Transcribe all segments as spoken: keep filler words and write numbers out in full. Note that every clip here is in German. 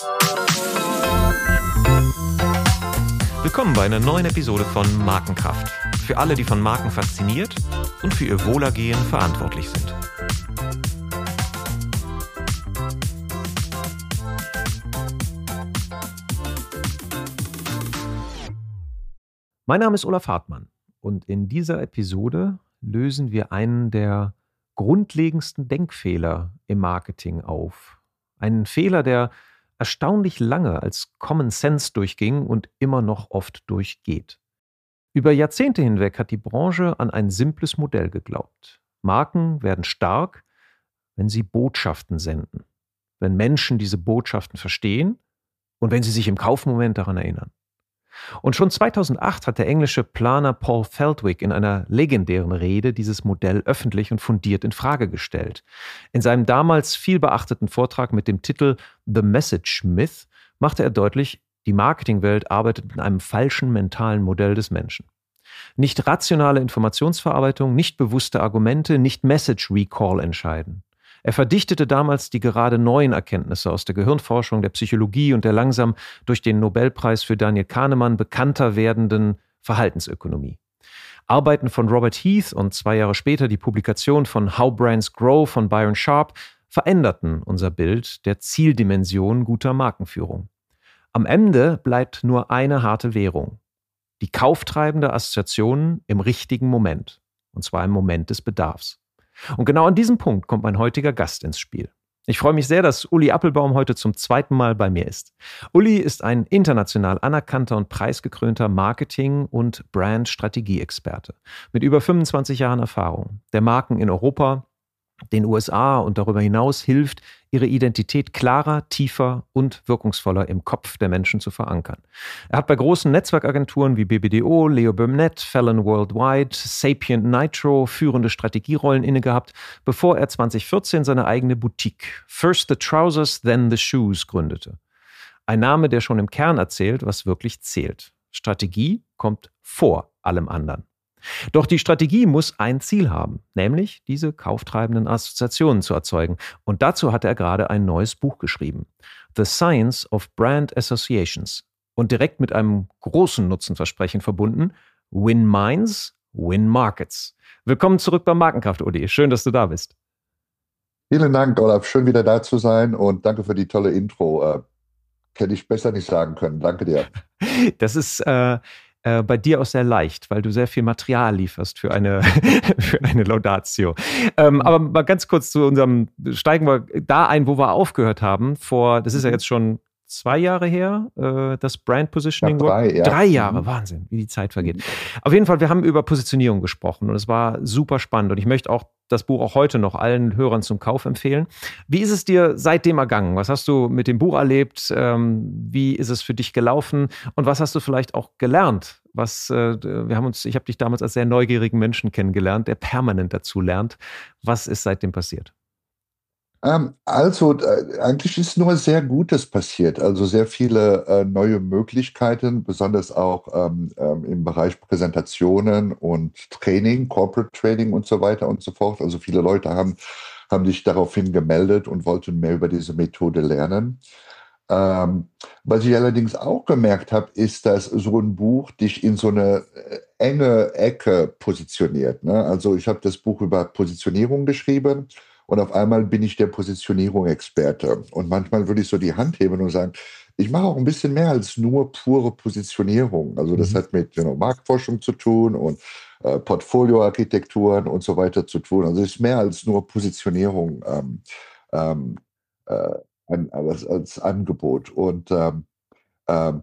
Willkommen bei einer neuen Episode von Markenkraft. Für alle, die von Marken fasziniert und für ihr Wohlergehen verantwortlich sind. Mein Name ist Olaf Hartmann und in dieser Episode lösen wir einen der grundlegendsten Denkfehler im Marketing auf. Einen Fehler, der erstaunlich lange als Common Sense durchging und immer noch oft durchgeht. Über Jahrzehnte hinweg hat die Branche an ein simples Modell geglaubt. Marken werden stark, wenn sie Botschaften senden, wenn Menschen diese Botschaften verstehen und wenn sie sich im Kaufmoment daran erinnern. Und schon zweitausendacht hat der englische Planer Paul Feldwick in einer legendären Rede dieses Modell öffentlich und fundiert in Frage gestellt. In seinem damals viel beachteten Vortrag mit dem Titel The Message Myth machte er deutlich, die Marketingwelt arbeitet mit einem falschen mentalen Modell des Menschen. Nicht rationale Informationsverarbeitung, nicht bewusste Argumente, nicht Message Recall entscheiden. Er verdichtete damals die gerade neuen Erkenntnisse aus der Gehirnforschung, der Psychologie und der langsam durch den Nobelpreis für Daniel Kahnemann bekannter werdenden Verhaltensökonomie. Arbeiten von Robert Heath und zwei Jahre später die Publikation von How Brands Grow von Byron Sharp veränderten unser Bild der Zieldimension guter Markenführung. Am Ende bleibt nur eine harte Währung: die kauftreibende Assoziation im richtigen Moment, und zwar im Moment des Bedarfs. Und genau an diesem Punkt kommt mein heutiger Gast ins Spiel. Ich freue mich sehr, dass Uli Appelbaum heute zum zweiten Mal bei mir ist. Uli ist ein international anerkannter und preisgekrönter Marketing- und Brand-Strategie-Experte mit über fünfundzwanzig Jahren Erfahrung, der Marken in Europa, den U S A und darüber hinaus hilft, ihre Identität klarer, tiefer und wirkungsvoller im Kopf der Menschen zu verankern. Er hat bei großen Netzwerkagenturen wie B B D O, Leo Burnett, Fallon Worldwide, Sapient Nitro führende Strategierollen inne gehabt, bevor er zwanzig vierzehn seine eigene Boutique First the Trousers, Then the Shoes gründete. Ein Name, der schon im Kern erzählt, was wirklich zählt. Strategie kommt vor allem anderen. Doch die Strategie muss ein Ziel haben, nämlich diese kauftreibenden Assoziationen zu erzeugen. Und dazu hat er gerade ein neues Buch geschrieben, The Science of Brand Associations. Und direkt mit einem großen Nutzenversprechen verbunden, Win Minds, Win Markets. Willkommen zurück bei Markenkraft, Uli. Schön, dass du da bist. Vielen Dank, Olaf. Schön, wieder da zu sein und danke für die tolle Intro. Äh, hätte ich besser nicht sagen können. Danke dir. Das ist äh, äh, bei dir auch sehr leicht, weil du sehr viel Material lieferst für eine, für eine Laudatio. Ähm, aber mal ganz kurz zu unserem, steigen wir da ein, wo wir aufgehört haben. Vor, das ist ja jetzt schon zwei Jahre her, äh, das Brand Positioning. Ja, drei, ja. drei Jahre, Wahnsinn, wie die Zeit vergeht. Auf jeden Fall, wir haben über Positionierung gesprochen und es war super spannend und ich möchte auch das Buch auch heute noch allen Hörern zum Kauf empfehlen. Wie ist es dir seitdem ergangen? Was hast du mit dem Buch erlebt? Ähm, wie ist es für dich gelaufen? Und was hast du vielleicht auch gelernt? Was, äh, wir haben uns, ich habe dich damals als sehr neugierigen Menschen kennengelernt, der permanent dazu lernt. Was ist seitdem passiert? Ähm, also, äh, eigentlich ist nur sehr Gutes passiert. Also sehr viele äh, neue Möglichkeiten, besonders auch ähm, ähm, im Bereich Präsentationen und Training, Corporate Training und so weiter und so fort. Also viele Leute haben, haben sich daraufhin gemeldet und wollten mehr über diese Methode lernen. Ähm, was ich allerdings auch gemerkt habe, ist, dass so ein Buch dich in so eine äh, enge Ecke positioniert, ne? Also ich habe das Buch über Positionierung geschrieben. Und auf einmal bin ich der Positionierung-Experte. Und manchmal würde ich so die Hand heben und sagen, ich mache auch ein bisschen mehr als nur pure Positionierung. Also das mhm. hat mit you know, Marktforschung zu tun und äh, Portfolioarchitekturen und so weiter zu tun. Also es ist mehr als nur Positionierung ähm, ähm, äh, an, als, als Angebot. Und ähm, ähm,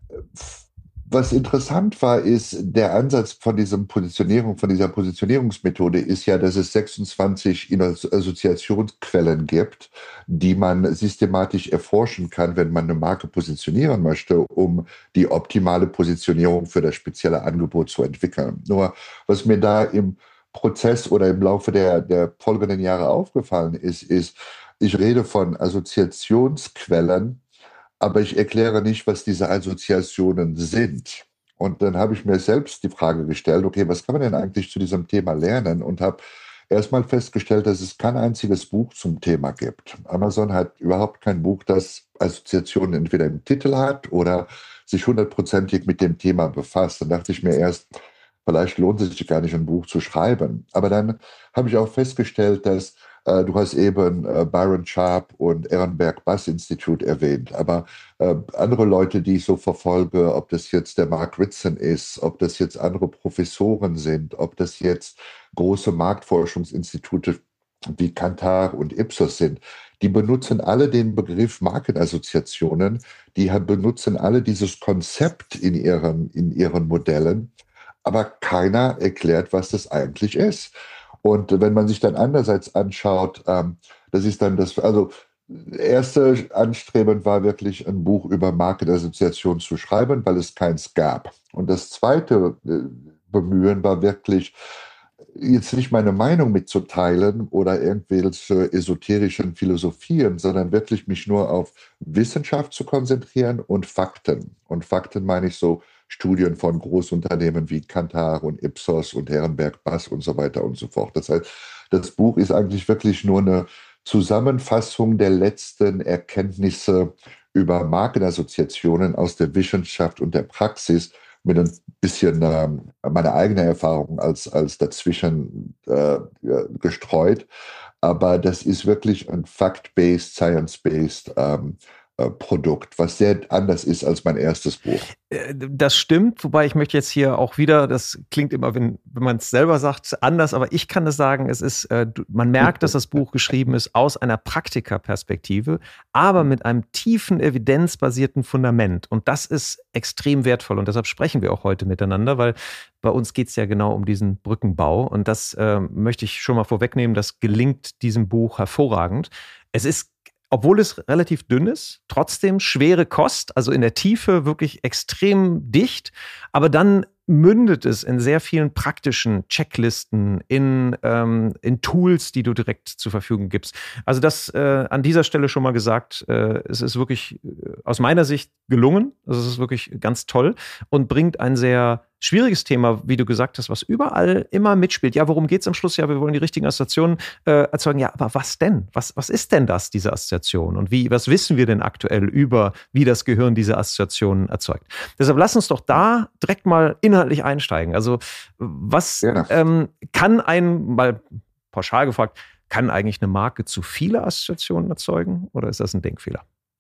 was interessant war, ist, der Ansatz von diesem Positionierung, von dieser Positionierungsmethode ist ja, dass es sechsundzwanzig Assoziationsquellen gibt, die man systematisch erforschen kann, wenn man eine Marke positionieren möchte, um die optimale Positionierung für das spezielle Angebot zu entwickeln. Nur, was mir da im Prozess oder im Laufe der, der folgenden Jahre aufgefallen ist, ist, ich rede von Assoziationsquellen, aber ich erkläre nicht, was diese Assoziationen sind. Und dann habe ich mir selbst die Frage gestellt, okay, was kann man denn eigentlich zu diesem Thema lernen? Und habe erstmal festgestellt, dass es kein einziges Buch zum Thema gibt. Amazon hat überhaupt kein Buch, das Assoziationen entweder im Titel hat oder sich hundertprozentig mit dem Thema befasst. Dann dachte ich mir erst, vielleicht lohnt es sich gar nicht, ein Buch zu schreiben. Aber dann habe ich auch festgestellt, dass äh, du hast eben äh, Byron Sharp und Ehrenberg Bass Institute erwähnt, aber äh, andere Leute, die ich so verfolge, ob das jetzt der Mark Ritson ist, ob das jetzt andere Professoren sind, ob das jetzt große Marktforschungsinstitute wie Kantar und Ipsos sind, die benutzen alle den Begriff Markenassoziationen, die benutzen alle dieses Konzept in ihren, in ihren Modellen, aber keiner erklärt, was das eigentlich ist. Und wenn man sich dann andererseits anschaut, ähm, das ist dann das, also erste Anstreben war wirklich ein Buch über Markenassoziation zu schreiben, weil es keins gab. Und das zweite äh, Bemühen war wirklich, jetzt nicht meine Meinung mitzuteilen oder irgendwelche esoterischen Philosophien, sondern wirklich mich nur auf Wissenschaft zu konzentrieren und Fakten. Und Fakten meine ich so Studien von Großunternehmen wie Kantar und Ipsos und Ehrenberg Bass und so weiter und so fort. Das heißt, das Buch ist eigentlich wirklich nur eine Zusammenfassung der letzten Erkenntnisse über Markenassoziationen aus der Wissenschaft und der Praxis mit ein bisschen äh, meine eigene Erfahrung als, als dazwischen äh, gestreut. Aber das ist wirklich ein fact-based, science-based ähm, äh, Produkt, was sehr anders ist als mein erstes Buch. Das stimmt, wobei ich möchte jetzt hier auch wieder, das klingt immer, wenn, wenn man es selber sagt, anders, aber ich kann es sagen, es ist, äh, man merkt, dass das Buch geschrieben ist aus einer Praktikerperspektive, aber mit einem tiefen, evidenzbasierten Fundament. Und das ist extrem wertvoll und deshalb sprechen wir auch heute miteinander, weil bei uns geht es ja genau um diesen Brückenbau und das äh, möchte ich schon mal vorwegnehmen, das gelingt diesem Buch hervorragend. Es ist, obwohl es relativ dünn ist, trotzdem schwere Kost, also in der Tiefe wirklich extrem dicht, aber dann mündet es in sehr vielen praktischen Checklisten, in, ähm, in Tools, die du direkt zur Verfügung gibst. Also das äh, an dieser Stelle schon mal gesagt, äh, es ist wirklich äh, aus meiner Sicht gelungen, also es ist wirklich ganz toll und bringt ein sehr schwieriges Thema, wie du gesagt hast, was überall immer mitspielt. Ja, worum geht es am Schluss? Ja, wir wollen die richtigen Assoziationen äh, erzeugen. Ja, aber was denn? Was, was ist denn das, diese Assoziation? Und wie, was wissen wir denn aktuell über, wie das Gehirn diese Assoziationen erzeugt? Deshalb lass uns doch da direkt mal inhaltlich einsteigen. Also was ja. ähm, kann ein, mal pauschal gefragt, kann eigentlich eine Marke zu viele Assoziationen erzeugen oder ist das ein Denkfehler?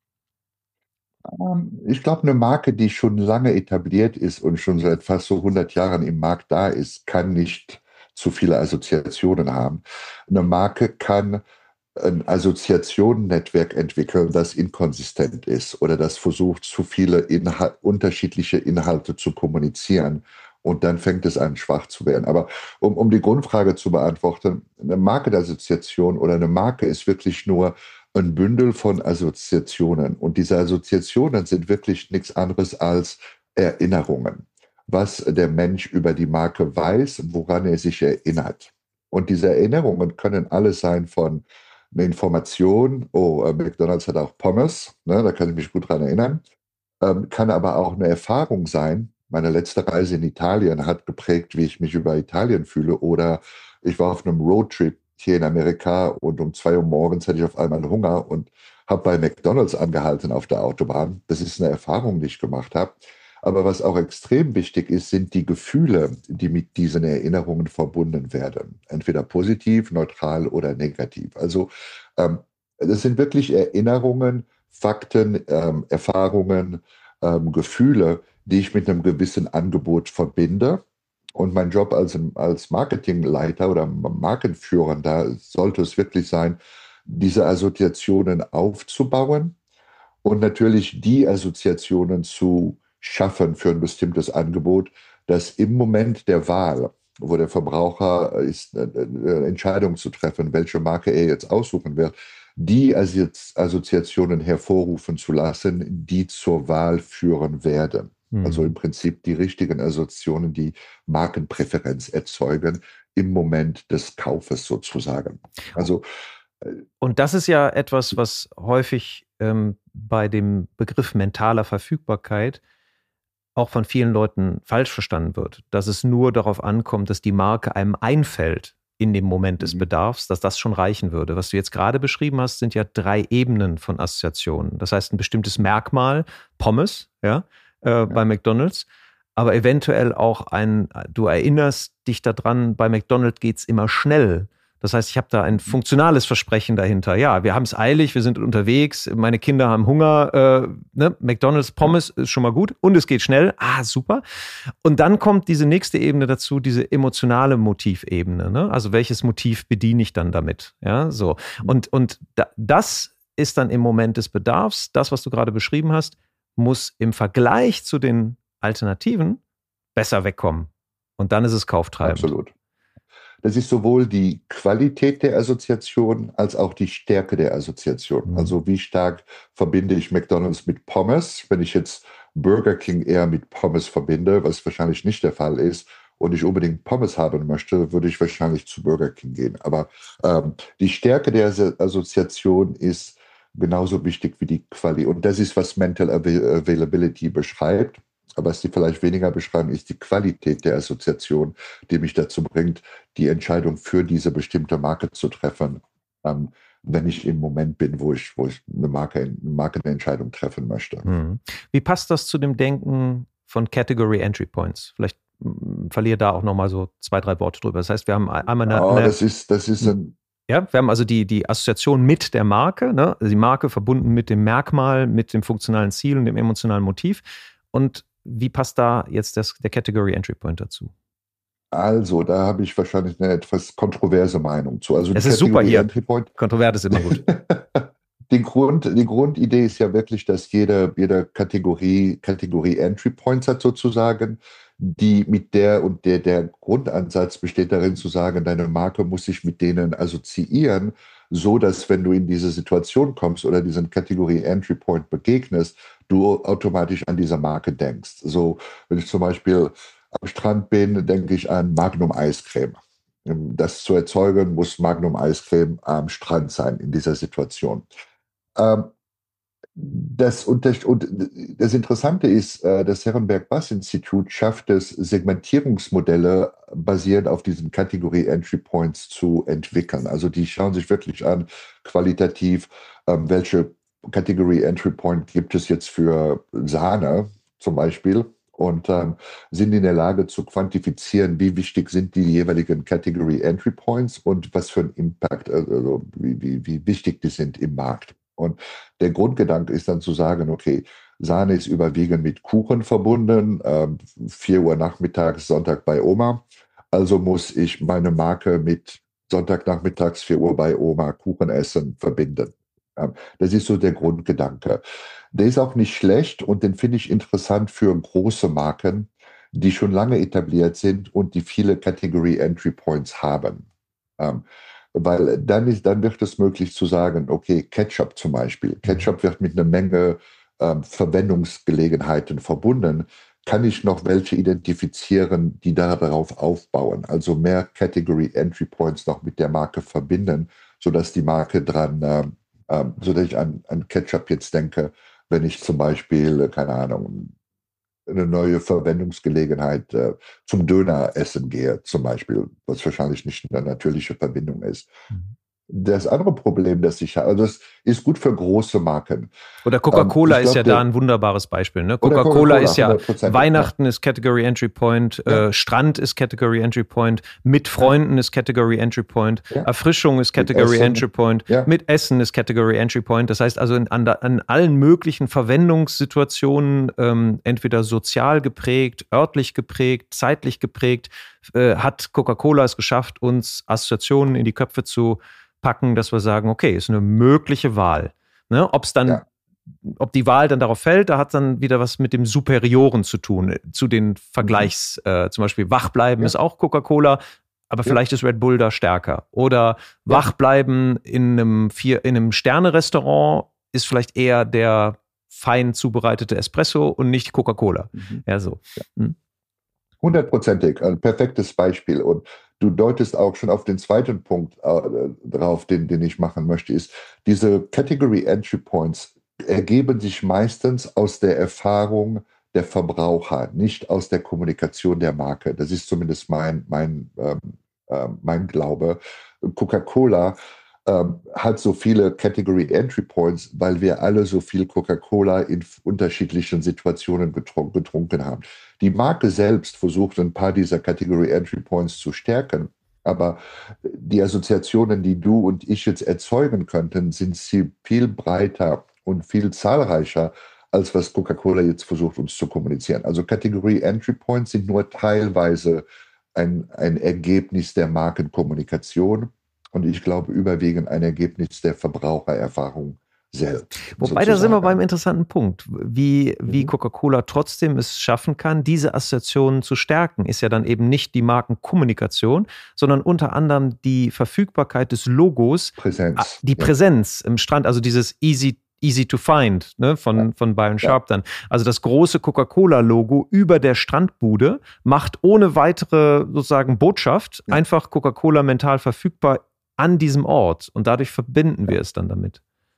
Ich glaube, eine Marke, die schon lange etabliert ist und schon seit fast so hundert Jahren im Markt da ist, kann nicht zu viele Assoziationen haben. Eine Marke kann ein Assoziationennetzwerk entwickeln, das inkonsistent ist oder das versucht, zu viele Inhal- unterschiedliche Inhalte zu kommunizieren. Und dann fängt es an, schwach zu werden. Aber um, um die Grundfrage zu beantworten, eine Markenassoziation oder eine Marke ist wirklich nur ein Bündel von Assoziationen. Und diese Assoziationen sind wirklich nichts anderes als Erinnerungen, was der Mensch über die Marke weiß, woran er sich erinnert. Und diese Erinnerungen können alles sein von eine Information, oh, äh, McDonald's hat auch Pommes, ne, da kann ich mich gut dran erinnern, ähm, kann aber auch eine Erfahrung sein. Meine letzte Reise in Italien hat geprägt, wie ich mich über Italien fühle. Oder ich war auf einem Roadtrip hier in Amerika und um zwei Uhr morgens hatte ich auf einmal Hunger und habe bei McDonald's angehalten auf der Autobahn. Das ist eine Erfahrung, die ich gemacht habe. Aber was auch extrem wichtig ist, sind die Gefühle, die mit diesen Erinnerungen verbunden werden. Entweder positiv, neutral oder negativ. Also ähm, das sind wirklich Erinnerungen, Fakten, ähm, Erfahrungen, ähm, Gefühle, die ich mit einem gewissen Angebot verbinde. Und mein Job als, als Marketingleiter oder Markenführer, da sollte es wirklich sein, diese Assoziationen aufzubauen und natürlich die Assoziationen zu schaffen für ein bestimmtes Angebot, das im Moment der Wahl, wo der Verbraucher ist, eine Entscheidung zu treffen, welche Marke er jetzt aussuchen wird, die Assoziationen hervorrufen zu lassen, die zur Wahl führen werden. Mhm. Also im Prinzip die richtigen Assoziationen, die Markenpräferenz erzeugen, im Moment des Kaufes sozusagen. Also und das ist ja etwas, was häufig ähm, bei dem Begriff mentaler Verfügbarkeit auch von vielen Leuten falsch verstanden wird, dass es nur darauf ankommt, dass die Marke einem einfällt, in dem Moment des Mhm. Bedarfs, dass das schon reichen würde. Was du jetzt gerade beschrieben hast, sind ja drei Ebenen von Assoziationen. Das heißt, ein bestimmtes Merkmal, Pommes, ja, äh, bei Ja. McDonald's, aber eventuell auch ein, du erinnerst dich daran, bei McDonald's geht's immer schnell. Das heißt, ich habe da ein Mhm. funktionales Versprechen dahinter. Ja, wir haben es eilig, wir sind unterwegs, meine Kinder haben Hunger, äh, ne? McDonald's Ja. Pommes ist schon mal gut und es geht schnell. Ah, super. Und dann kommt diese nächste Ebene dazu, diese emotionale Motivebene. Ne? Also welches Motiv bediene ich dann damit? Ja, so. Und, und da, das ist dann im Moment des Bedarfs, das, was du gerade beschrieben hast, muss im Vergleich zu den Alternativen besser wegkommen. Und dann ist es kauftreibend. Absolut. Das ist sowohl die Qualität der Assoziation als auch die Stärke der Assoziation. Mhm. Also wie stark verbinde ich McDonald's mit Pommes? Wenn ich jetzt Burger King eher mit Pommes verbinde, was wahrscheinlich nicht der Fall ist, und ich unbedingt Pommes haben möchte, würde ich wahrscheinlich zu Burger King gehen. Aber ähm, die Stärke der As- Assoziation ist genauso wichtig wie die Qualität. Und das ist, was Mental Avail- Availability beschreibt. Aber was die vielleicht weniger beschreiben, ist die Qualität der Assoziation, die mich dazu bringt, die Entscheidung für diese bestimmte Marke zu treffen, ähm, wenn ich im Moment bin, wo ich, wo ich eine Marke, eine Markenentscheidung treffen möchte. Mhm. Wie passt das zu dem Denken von Category Entry Points? Vielleicht mm, verliere da auch nochmal so zwei, drei Worte drüber. Das heißt, wir haben einmal eine, Oh, eine das ist, das ist ein, ja, wir haben also die, die Assoziation mit der Marke, ne? Also die Marke verbunden mit dem Merkmal, mit dem funktionalen Ziel und dem emotionalen Motiv. Und wie passt da jetzt das, der Category Entry Point dazu? also, da habe ich wahrscheinlich eine etwas kontroverse Meinung zu. Also die Es ist super Category hier. Entry Point. Kontrovers ist immer gut. Die, Grund, die Grundidee ist ja wirklich, dass jede, jede Kategorie, Kategorie Entry Points hat sozusagen, die mit der und der, der Grundansatz besteht darin zu sagen, deine Marke muss sich mit denen assoziieren, so dass wenn du in diese Situation kommst oder diesen Kategorie Entry Point begegnest, du automatisch an diese Marke denkst. So, wenn ich zum Beispiel am Strand bin, denke ich an Magnum Eiscreme. Um das zu erzeugen, muss Magnum Eiscreme am Strand sein in dieser Situation. Ähm, das, und das, und das Interessante ist, äh, das Herrenberg-Bass-Institut schafft es, Segmentierungsmodelle basierend auf diesen Kategorie Entry Points zu entwickeln. Also die schauen sich wirklich an, qualitativ, ähm, welche Kategorie Entry Point gibt es jetzt für Sahne zum Beispiel und ähm, sind in der Lage zu quantifizieren, wie wichtig sind die jeweiligen Category Entry Points und was für einen Impact, also wie, wie, wie wichtig die sind im Markt. Und der Grundgedanke ist dann zu sagen, okay, Sahne ist überwiegend mit Kuchen verbunden, ähm, vier Uhr nachmittags, Sonntag bei Oma. Also muss ich meine Marke mit Sonntagnachmittags, vier Uhr bei Oma Kuchen essen verbinden. Ähm, das ist so der Grundgedanke. Der ist auch nicht schlecht und den finde ich interessant für große Marken, die schon lange etabliert sind und die viele Category Entry Points haben. Ähm, weil dann, ist, dann wird es möglich zu sagen, okay, Ketchup zum Beispiel. Ketchup wird mit einer Menge ähm, Verwendungsgelegenheiten verbunden. Kann ich noch welche identifizieren, die darauf aufbauen? Also mehr Category Entry Points noch mit der Marke verbinden, sodass die Marke dran, ähm, ähm, sodass ich an, an Ketchup jetzt denke, wenn ich zum Beispiel, äh, keine Ahnung, eine neue Verwendungsgelegenheit äh, zum Döner essen gehe, zum Beispiel, was wahrscheinlich nicht eine natürliche Verbindung ist. Mhm. Das andere Problem, das ich habe, also es ist gut für große Marken. Oder Ähm, Coca-Cola ich ist ja glaube, da der, ein wunderbares Beispiel. Ne? oder Coca-Cola Coca-Cola, ist ja, hundertprozentig, ja. Weihnachten ist Category Entry Point, Ja, äh, Strand ist Category Entry Point, mit ja, Freunden ist Category Entry Point, ja. Erfrischung ist Mit Category Entry Essen, Point, ja. mit Essen ist Category Entry Point. Das heißt also in, an, an allen möglichen Verwendungssituationen, ähm, entweder sozial geprägt, örtlich geprägt, zeitlich geprägt, äh, hat Coca-Cola es geschafft, uns Assoziationen in die Köpfe zu packen, dass wir sagen, okay, ist eine mögliche Wahl. Ne? Ob es dann Ja. ob die Wahl dann darauf fällt, da hat dann wieder was mit dem Superioren zu tun, zu den Mhm. Vergleichs, äh, zum Beispiel Wachbleiben Ja, ist auch Coca-Cola, aber ja, vielleicht ist Red Bull da stärker. Oder ja. Wachbleiben in einem, Vier, in einem Sterne-Restaurant ist vielleicht eher der fein zubereitete Espresso und nicht Coca-Cola. Mhm. Ja, so. Hm. Hundertprozentig, ein perfektes Beispiel. Und du deutest auch schon auf den zweiten Punkt äh, drauf, den, den ich machen möchte, ist, diese Category Entry Points ergeben sich meistens aus der Erfahrung der Verbraucher, nicht aus der Kommunikation der Marke. Das ist zumindest mein, mein, ähm, äh, mein Glaube. Coca-Cola ähm, hat so viele Category Entry Points, weil wir alle so viel Coca-Cola in unterschiedlichen Situationen getrunken, getrunken haben. Die Marke selbst versucht, ein paar dieser Category Entry Points zu stärken, aber die Assoziationen, die du und ich jetzt erzeugen könnten, sind sie viel breiter und viel zahlreicher, als was Coca-Cola jetzt versucht, uns zu kommunizieren. Also Category Entry Points sind nur teilweise ein, ein Ergebnis der Markenkommunikation und ich glaube überwiegend ein Ergebnis der Verbrauchererfahrung selbst. Wobei, da sind wir beim interessanten Punkt. Wie, wie mhm. Coca-Cola trotzdem es schaffen kann, diese Assoziationen zu stärken, ist ja dann eben nicht die Markenkommunikation, sondern unter anderem die Verfügbarkeit des Logos, Präsenz. Die Präsenz ja. im Strand, also dieses Easy Easy to find, ne, von, ja. von Byron Sharp ja. dann. Also das große Coca-Cola-Logo über der Strandbude macht ohne weitere sozusagen Botschaft ja. einfach Coca-Cola mental verfügbar an diesem Ort. Und dadurch verbinden ja. wir es dann damit.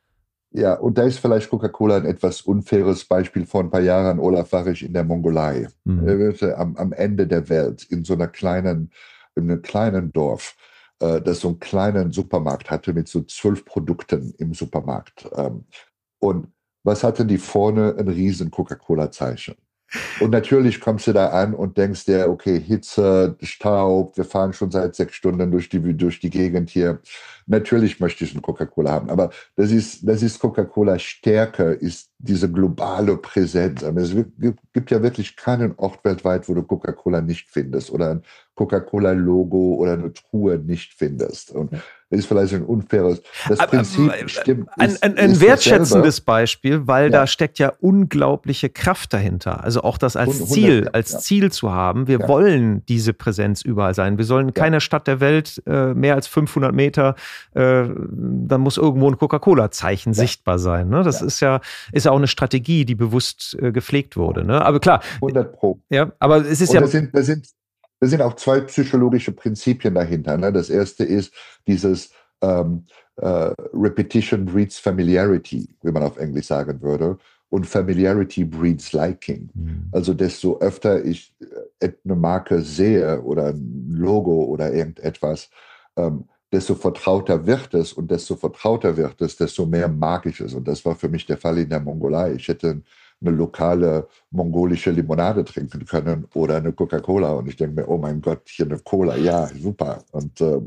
Ja, und da ist vielleicht Coca-Cola ein etwas unfaires Beispiel. Vor ein paar Jahren, Olaf, war ich in der Mongolei, mhm. am, am Ende der Welt, in so einer kleinen, in einem kleinen Dorf, äh, das so einen kleinen Supermarkt hatte mit so zwölf Produkten im Supermarkt. Ähm, Und was hatten die vorne? Ein riesen Coca-Cola-Zeichen. Und natürlich kommst du da an und denkst dir, okay, Hitze, Staub, wir fahren schon seit sechs Stunden durch die, durch die Gegend hier. Natürlich möchte ich ein Coca-Cola haben, aber das ist, das ist Coca-Cola Stärke, ist diese globale Präsenz. Es gibt ja wirklich keinen Ort weltweit, wo du Coca-Cola nicht findest oder ein Coca-Cola-Logo oder eine Truhe nicht findest. Und das ist vielleicht ein unfaires, das aber, Prinzip aber, stimmt. Ein, ist, ein, ein ist wertschätzendes Beispiel, weil ja. da steckt ja unglaubliche Kraft dahinter. Also auch das als hundert, Ziel, als ja. Ziel zu haben. Wir ja. wollen diese Präsenz überall sein. Wir sollen in ja. keiner Stadt der Welt äh, mehr als fünfhundert Meter, äh, da muss irgendwo ein Coca-Cola-Zeichen ja. sichtbar sein. Ne? Das ja. ist ja ist ja auch eine Strategie, die bewusst äh, gepflegt wurde. Ne? Aber klar. hundert Pro. Ja, aber es ist Und ja. Das sind, das sind, das sind auch zwei psychologische Prinzipien dahinter. Ne? Das erste ist dieses ähm, äh, Repetition breeds Familiarity, wie man auf Englisch sagen würde. Und Familiarity breeds Liking. Mhm. Also desto öfter ich eine Marke sehe oder ein Logo oder irgendetwas, ähm, desto vertrauter wird es und desto vertrauter wird es, desto mehr mag ich es. Und das war für mich der Fall in der Mongolei. Ich hätte eine lokale mongolische Limonade trinken können oder eine Coca-Cola. Und ich denke mir, oh mein Gott, hier eine Cola, ja, super. Und äh,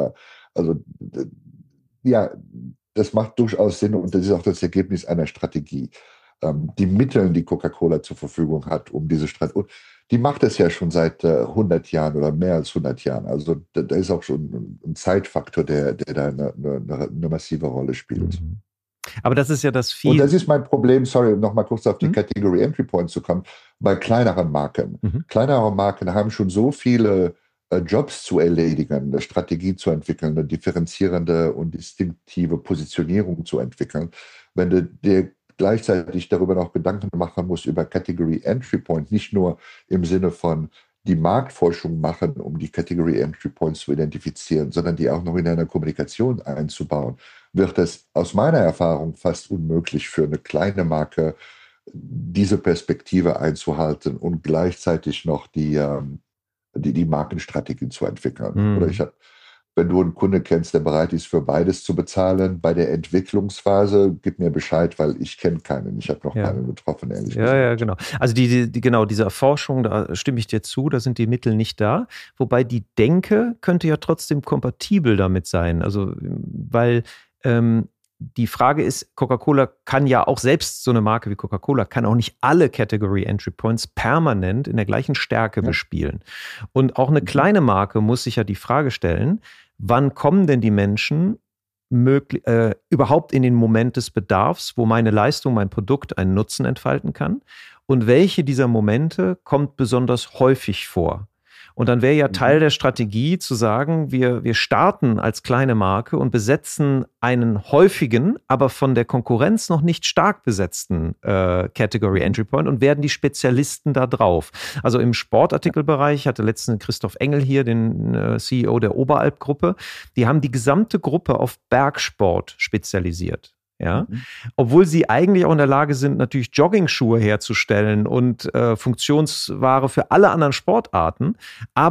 also ja, das macht durchaus Sinn und das ist auch das Ergebnis einer Strategie. Ähm, die Mittel, die Coca-Cola zur Verfügung hat, um diese Strategie, die macht es ja schon seit äh, hundert Jahren oder mehr als hundert Jahren. Also da, da ist auch schon ein Zeitfaktor, der, der da eine, eine, eine massive Rolle spielt. Mhm. Aber das ist ja das viel. Und das ist mein Problem, sorry, um nochmal kurz auf die mhm. Category Entry Points zu kommen, bei kleineren Marken. Mhm. Kleinere Marken haben schon so viele äh, Jobs zu erledigen, eine Strategie zu entwickeln, eine differenzierende und distinktive Positionierung zu entwickeln. Wenn du dir gleichzeitig darüber noch Gedanken machen musst über Category Entry Point, nicht nur im Sinne von die Marktforschung machen, um die Category Entry Points zu identifizieren, sondern die auch noch in einer Kommunikation einzubauen, wird es aus meiner Erfahrung fast unmöglich für eine kleine Marke, diese Perspektive einzuhalten und gleichzeitig noch die, ähm, die, die Markenstrategie zu entwickeln. Mhm. Oder ich habe, wenn du einen Kunde kennst, der bereit ist, für beides zu bezahlen, bei der Entwicklungsphase, gib mir Bescheid, weil ich kenne keinen. Ich habe noch ja. keinen getroffen, ehrlich ja, gesagt. Ja, genau. Also die, die, genau, diese Erforschung, da stimme ich dir zu, da sind die Mittel nicht da. Wobei die Denke könnte ja trotzdem kompatibel damit sein. Also, weil ähm, die Frage ist, Coca-Cola kann ja auch, selbst so eine Marke wie Coca-Cola, kann auch nicht alle Category Entry Points permanent in der gleichen Stärke ja. bespielen. Und auch eine kleine Marke muss sich ja die Frage stellen, wann kommen denn die Menschen möglich, äh, überhaupt in den Moment des Bedarfs, wo meine Leistung, mein Produkt einen Nutzen entfalten kann? Und welche dieser Momente kommt besonders häufig vor? Und dann wäre ja Teil der Strategie zu sagen, wir, wir starten als kleine Marke und besetzen einen häufigen, aber von der Konkurrenz noch nicht stark besetzten äh, Category Entry Point und werden die Spezialisten da drauf. Also im Sportartikelbereich, ich hatte letztens Christoph Engel hier, den äh, C E O der Oberalp-Gruppe, die haben die gesamte Gruppe auf Bergsport spezialisiert. Ja, mhm. Obwohl sie eigentlich auch in der Lage sind, natürlich Jogging-Schuhe herzustellen und äh, Funktionsware für alle anderen Sportarten. Aber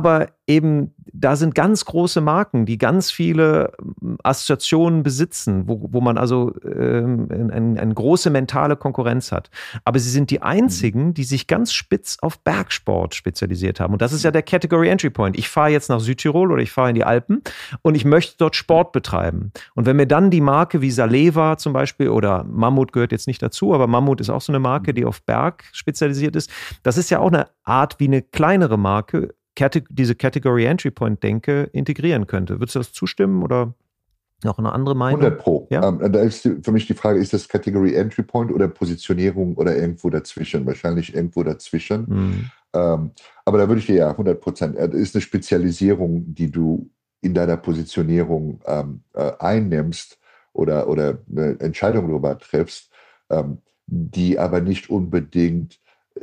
eben, da sind ganz große Marken, die ganz viele Assoziationen besitzen, wo, wo man also ähm, eine ein große mentale Konkurrenz hat. Aber sie sind die einzigen, die sich ganz spitz auf Bergsport spezialisiert haben. Und das ist ja der Category Entry Point. Ich fahre jetzt nach Südtirol oder ich fahre in die Alpen und ich möchte dort Sport betreiben. Und wenn mir dann die Marke wie Saleva zum Beispiel oder Mammut gehört jetzt nicht dazu, aber Mammut ist auch so eine Marke, die auf Berg spezialisiert ist. Das ist ja auch eine Art, wie eine kleinere Marke diese Category Entry Point Denke integrieren könnte. Würdest du das zustimmen oder noch eine andere Meinung? hundert Pro. Ja? Ähm, da ist für mich die Frage, ist das Category Entry Point oder Positionierung oder irgendwo dazwischen? Wahrscheinlich irgendwo dazwischen. Mhm. Ähm, aber da würde ich dir ja hundert Prozent, das ist eine Spezialisierung, die du in deiner Positionierung ähm, äh, einnimmst oder, oder eine Entscheidung darüber triffst, ähm, die aber nicht unbedingt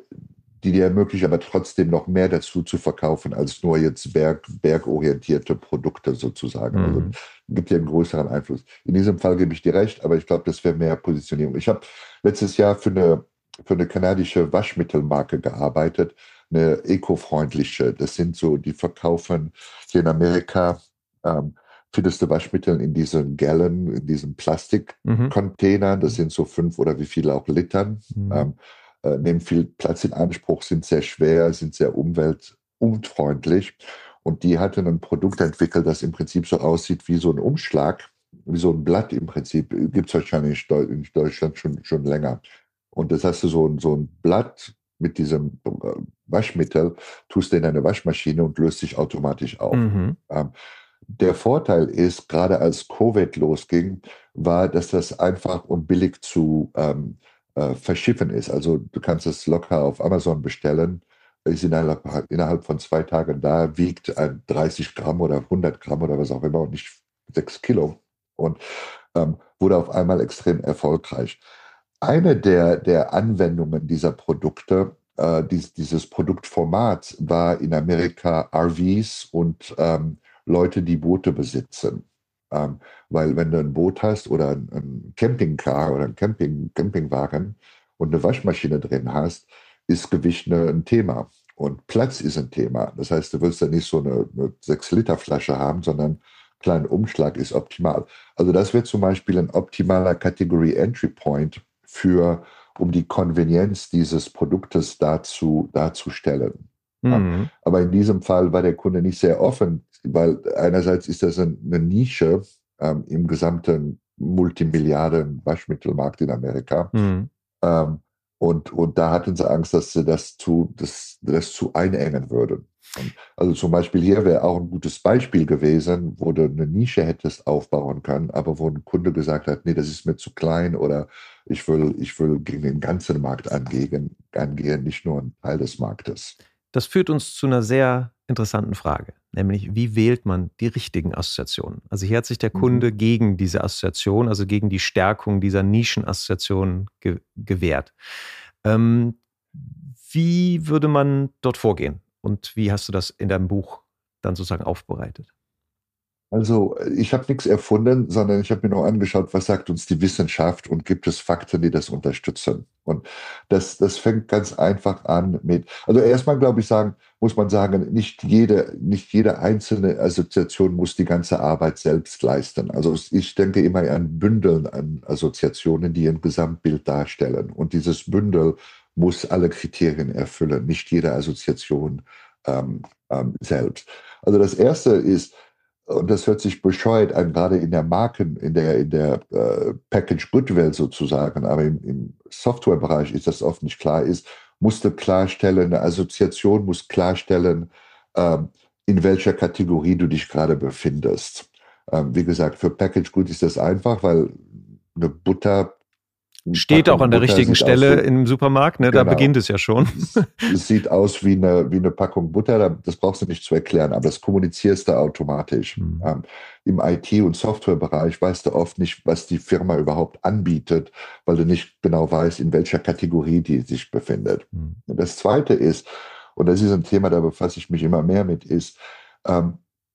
die dir ermöglicht, aber trotzdem noch mehr dazu zu verkaufen, als nur jetzt Berg, bergorientierte Produkte sozusagen. Mhm. Also gibt dir einen größeren Einfluss. In diesem Fall gebe ich dir recht, aber ich glaube, das wäre mehr Positionierung. Ich habe letztes Jahr für eine, für eine kanadische Waschmittelmarke gearbeitet, eine eco-freundliche. Das sind so, die verkaufen hier in Amerika ähm, findest du Waschmittel in diesen Gallon, in diesen Plastikcontainern. Das sind so fünf oder wie viele auch Litern. Mhm. Ähm, Äh, nehmen viel Platz in Anspruch, sind sehr schwer, sind sehr umweltunfreundlich. Und die hatten ein Produkt entwickelt, das im Prinzip so aussieht wie so ein Umschlag, wie so ein Blatt im Prinzip. Gibt es wahrscheinlich in Deutschland schon, schon länger. Und das hast du so, so ein Blatt mit diesem Waschmittel, tust du in eine Waschmaschine und löst sich automatisch auf. Mhm. Ähm, der Vorteil ist, gerade als Covid losging, war, dass das einfach und billig zu ähm, äh, verschiffen ist. Also du kannst es locker auf Amazon bestellen, ist innerhalb, innerhalb von zwei Tagen da, wiegt ein dreißig Gramm oder hundert Gramm oder was auch immer und nicht sechs Kilo und ähm, wurde auf einmal extrem erfolgreich. Eine der, der Anwendungen dieser Produkte, äh, dies, dieses Produktformats, war in Amerika R Vs und ähm, Leute, die Boote besitzen. Ähm, weil wenn du ein Boot hast oder ein, ein Campingcar oder ein Camping, Campingwagen und eine Waschmaschine drin hast, ist Gewicht eine, ein Thema. Und Platz ist ein Thema. Das heißt, du willst ja nicht so eine, eine sechs Liter Flasche haben, sondern ein kleiner Umschlag ist optimal. Also das wäre zum Beispiel ein optimaler Category Entry Point für, um die Konvenienz dieses Produktes dazu, darzustellen. Mhm. Ja. Aber in diesem Fall war der Kunde nicht sehr offen, weil einerseits ist das eine Nische ähm, im gesamten Multimilliarden-Waschmittelmarkt in Amerika. Mhm. Ähm, und, und da hatten sie Angst, dass sie das zu, das, das zu einengen würden. Und also zum Beispiel hier wäre auch ein gutes Beispiel gewesen, wo du eine Nische hättest aufbauen können, aber wo ein Kunde gesagt hat, nee, das ist mir zu klein oder ich will, ich will gegen den ganzen Markt angehen, angehen, nicht nur einen Teil des Marktes. Das führt uns zu einer sehr interessanten Frage, nämlich wie wählt man die richtigen Assoziationen? Also hier hat sich der Kunde mhm. gegen diese Assoziation, also gegen die Stärkung dieser Nischenassoziationen ge- gewehrt. Ähm, wie würde man dort vorgehen und wie hast du das in deinem Buch dann sozusagen aufbereitet? Also ich habe nichts erfunden, sondern ich habe mir nur angeschaut, was sagt uns die Wissenschaft und gibt es Fakten, die das unterstützen. Und das, das fängt ganz einfach an mit, also erstmal glaube ich sagen, muss man sagen, nicht jede, nicht jede einzelne Assoziation muss die ganze Arbeit selbst leisten. Also ich denke immer an Bündeln an Assoziationen, die ein Gesamtbild darstellen. Und dieses Bündel muss alle Kriterien erfüllen, nicht jede Assoziation ähm, ähm, selbst. Also das erste ist, und das hört sich bescheuert an, gerade in der Marken, in der, in der äh, Package-Good-Welt sozusagen, aber im, im Softwarebereich ist das oft nicht klar, ist, musste klarstellen, eine Assoziation muss klarstellen, ähm, in welcher Kategorie du dich gerade befindest. Ähm, wie gesagt, für Package-Good ist das einfach, weil eine Butter Steht Packung auch an der Butter richtigen Stelle wie, im Supermarkt, ne? Genau. Da beginnt es ja schon. Es, es sieht aus wie eine, wie eine Packung Butter, das brauchst du nicht zu erklären, aber das kommunizierst du automatisch. Mhm. Ähm, Im I T- und Softwarebereich weißt du oft nicht, was die Firma überhaupt anbietet, weil du nicht genau weißt, in welcher Kategorie die sich befindet. Mhm. Und das Zweite ist, und das ist ein Thema, da befasse ich mich immer mehr mit, ist, ähm,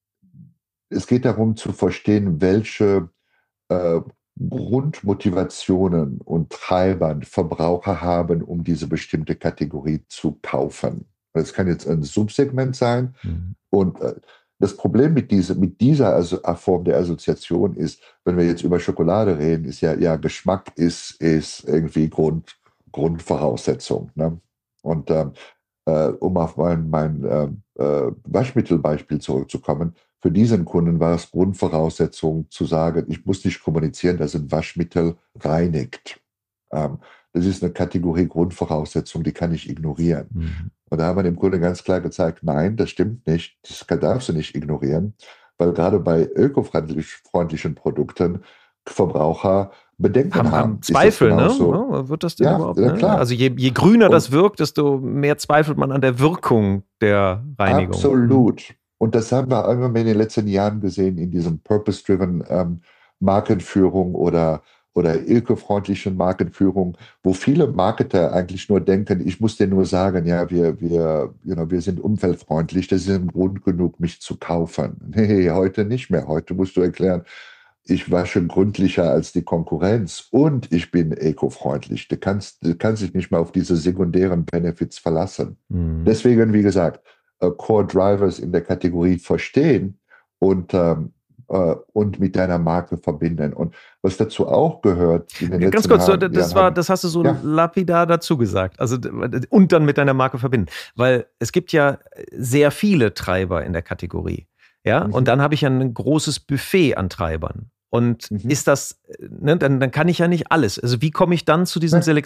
es geht darum zu verstehen, welche äh, Grundmotivationen und Treibern Verbraucher haben, um diese bestimmte Kategorie zu kaufen. Das kann jetzt ein Subsegment sein. Mhm. Und äh, das Problem mit, diese, mit dieser also, Form der Assoziation ist, wenn wir jetzt über Schokolade reden, ist ja, ja Geschmack ist, ist irgendwie Grund, Grundvoraussetzung. Ne? Und ähm, äh, um auf mein, mein äh, äh, Waschmittelbeispiel zurückzukommen, für diesen Kunden war es Grundvoraussetzung zu sagen, ich muss nicht kommunizieren, dass ein Waschmittel reinigt. Ähm, das ist eine Kategorie Grundvoraussetzung, die kann ich ignorieren. Mhm. Und da haben wir dem Kunden ganz klar gezeigt, nein, das stimmt nicht, das kann, darfst du nicht ignorieren, weil gerade bei ökofreundlichen Produkten Verbraucher Bedenken Haben, haben haben. Ist das Zweifel, ne? genauso? Ja, wird das denn Ja, überhaupt? ja Ne? klar. Also je, je grüner das Und wirkt, desto mehr zweifelt man an der Wirkung der Reinigung. Mhm. absolut. Und das haben wir immer mehr in den letzten Jahren gesehen in diesem Purpose-Driven ähm, Markenführung oder, oder ökofreundlichen Markenführung, wo viele Marketer eigentlich nur denken, ich muss dir nur sagen, ja, wir, wir, you know, wir sind umweltfreundlich, das ist ein Grund genug, mich zu kaufen. Nee, heute nicht mehr. Heute musst du erklären, ich wasche gründlicher als die Konkurrenz und ich bin ökofreundlich. Du kannst, du kannst dich nicht mehr auf diese sekundären Benefits verlassen. Mhm. Deswegen, wie gesagt, äh, Core Drivers in der Kategorie verstehen und, ähm, äh, und mit deiner Marke verbinden. Und was dazu auch gehört in den Ganz letzten kurz, so, Jahren, das Jahren war, haben, das hast du so ja, lapidar dazu gesagt. Also und dann mit deiner Marke verbinden. Weil es gibt ja sehr viele Treiber in der Kategorie. Ja, und mhm, dann habe ich ja ein großes Buffet an Treibern. Und mhm. ist das, ne, dann, dann kann ich ja nicht alles. Also wie komme ich dann zu diesem Ne?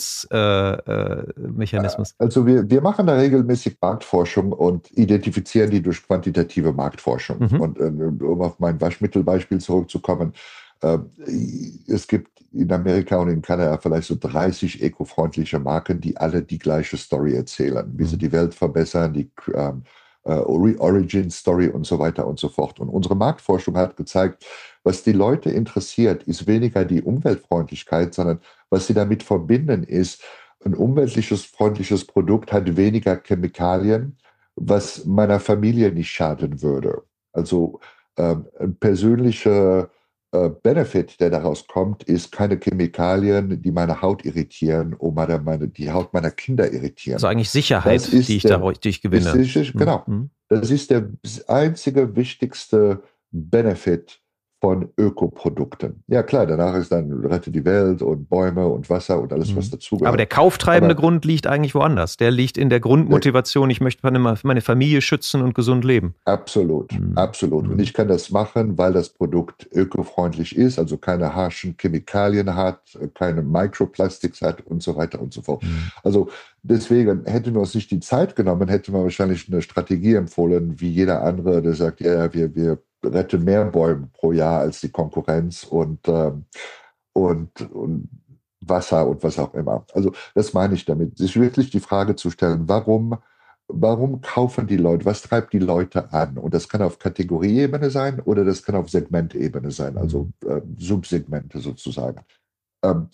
Selektionsmechanismus? Äh, äh, Also wir, wir machen da regelmäßig Marktforschung und identifizieren die durch quantitative Marktforschung. mhm. Und äh, um auf mein Waschmittelbeispiel zurückzukommen, äh, es gibt in Amerika und in Kanada vielleicht so dreißig ekofreundliche Marken, die alle die gleiche Story erzählen, wie sie Mhm. die Welt verbessern, die ähm, äh, Origin Story und so weiter und so fort. Und unsere Marktforschung hat gezeigt, was die Leute interessiert, ist weniger die Umweltfreundlichkeit, sondern was sie damit verbinden, ist, ein umweltliches, freundliches Produkt hat weniger Chemikalien, was meiner Familie nicht schaden würde. Also ähm, ein persönlicher äh, Benefit, der daraus kommt, ist keine Chemikalien, die meine Haut irritieren oder meine, die Haut meiner Kinder Also irritieren. eigentlich Das Sicherheit, die ist ich der, dadurch die ich ist, gewinne. ist, Mhm. genau, Mhm. das ist der einzige wichtigste Benefit von Ökoprodukten. Ja klar, danach ist dann rette die Welt und Bäume und Wasser und alles, was Mhm. Aber der dazugehört. kauftreibende Aber Grund liegt eigentlich woanders. Der liegt in der der, Grundmotivation, ich möchte meine, meine Familie schützen und gesund leben. absolut, Mhm. absolut. Und Mhm. ich kann das machen, weil das Produkt ökofreundlich ist, also keine harschen Chemikalien hat, keine Microplastics hat und so weiter und so fort. Mhm. Also deswegen hätten wir uns nicht die Zeit genommen, hätten wir wahrscheinlich eine Strategie empfohlen, wie jeder andere, der sagt, ja, ja, wir, wir retten mehr Bäume pro Jahr als die Konkurrenz und, ähm, und, und Wasser und was auch immer. Also das meine ich damit, sich wirklich die Frage zu stellen, warum, warum kaufen die Leute, was treibt die Leute an? Und das kann auf Kategorieebene sein oder das kann auf Segmentebene sein, also Mhm. äh, Subsegmente sozusagen. Ähm,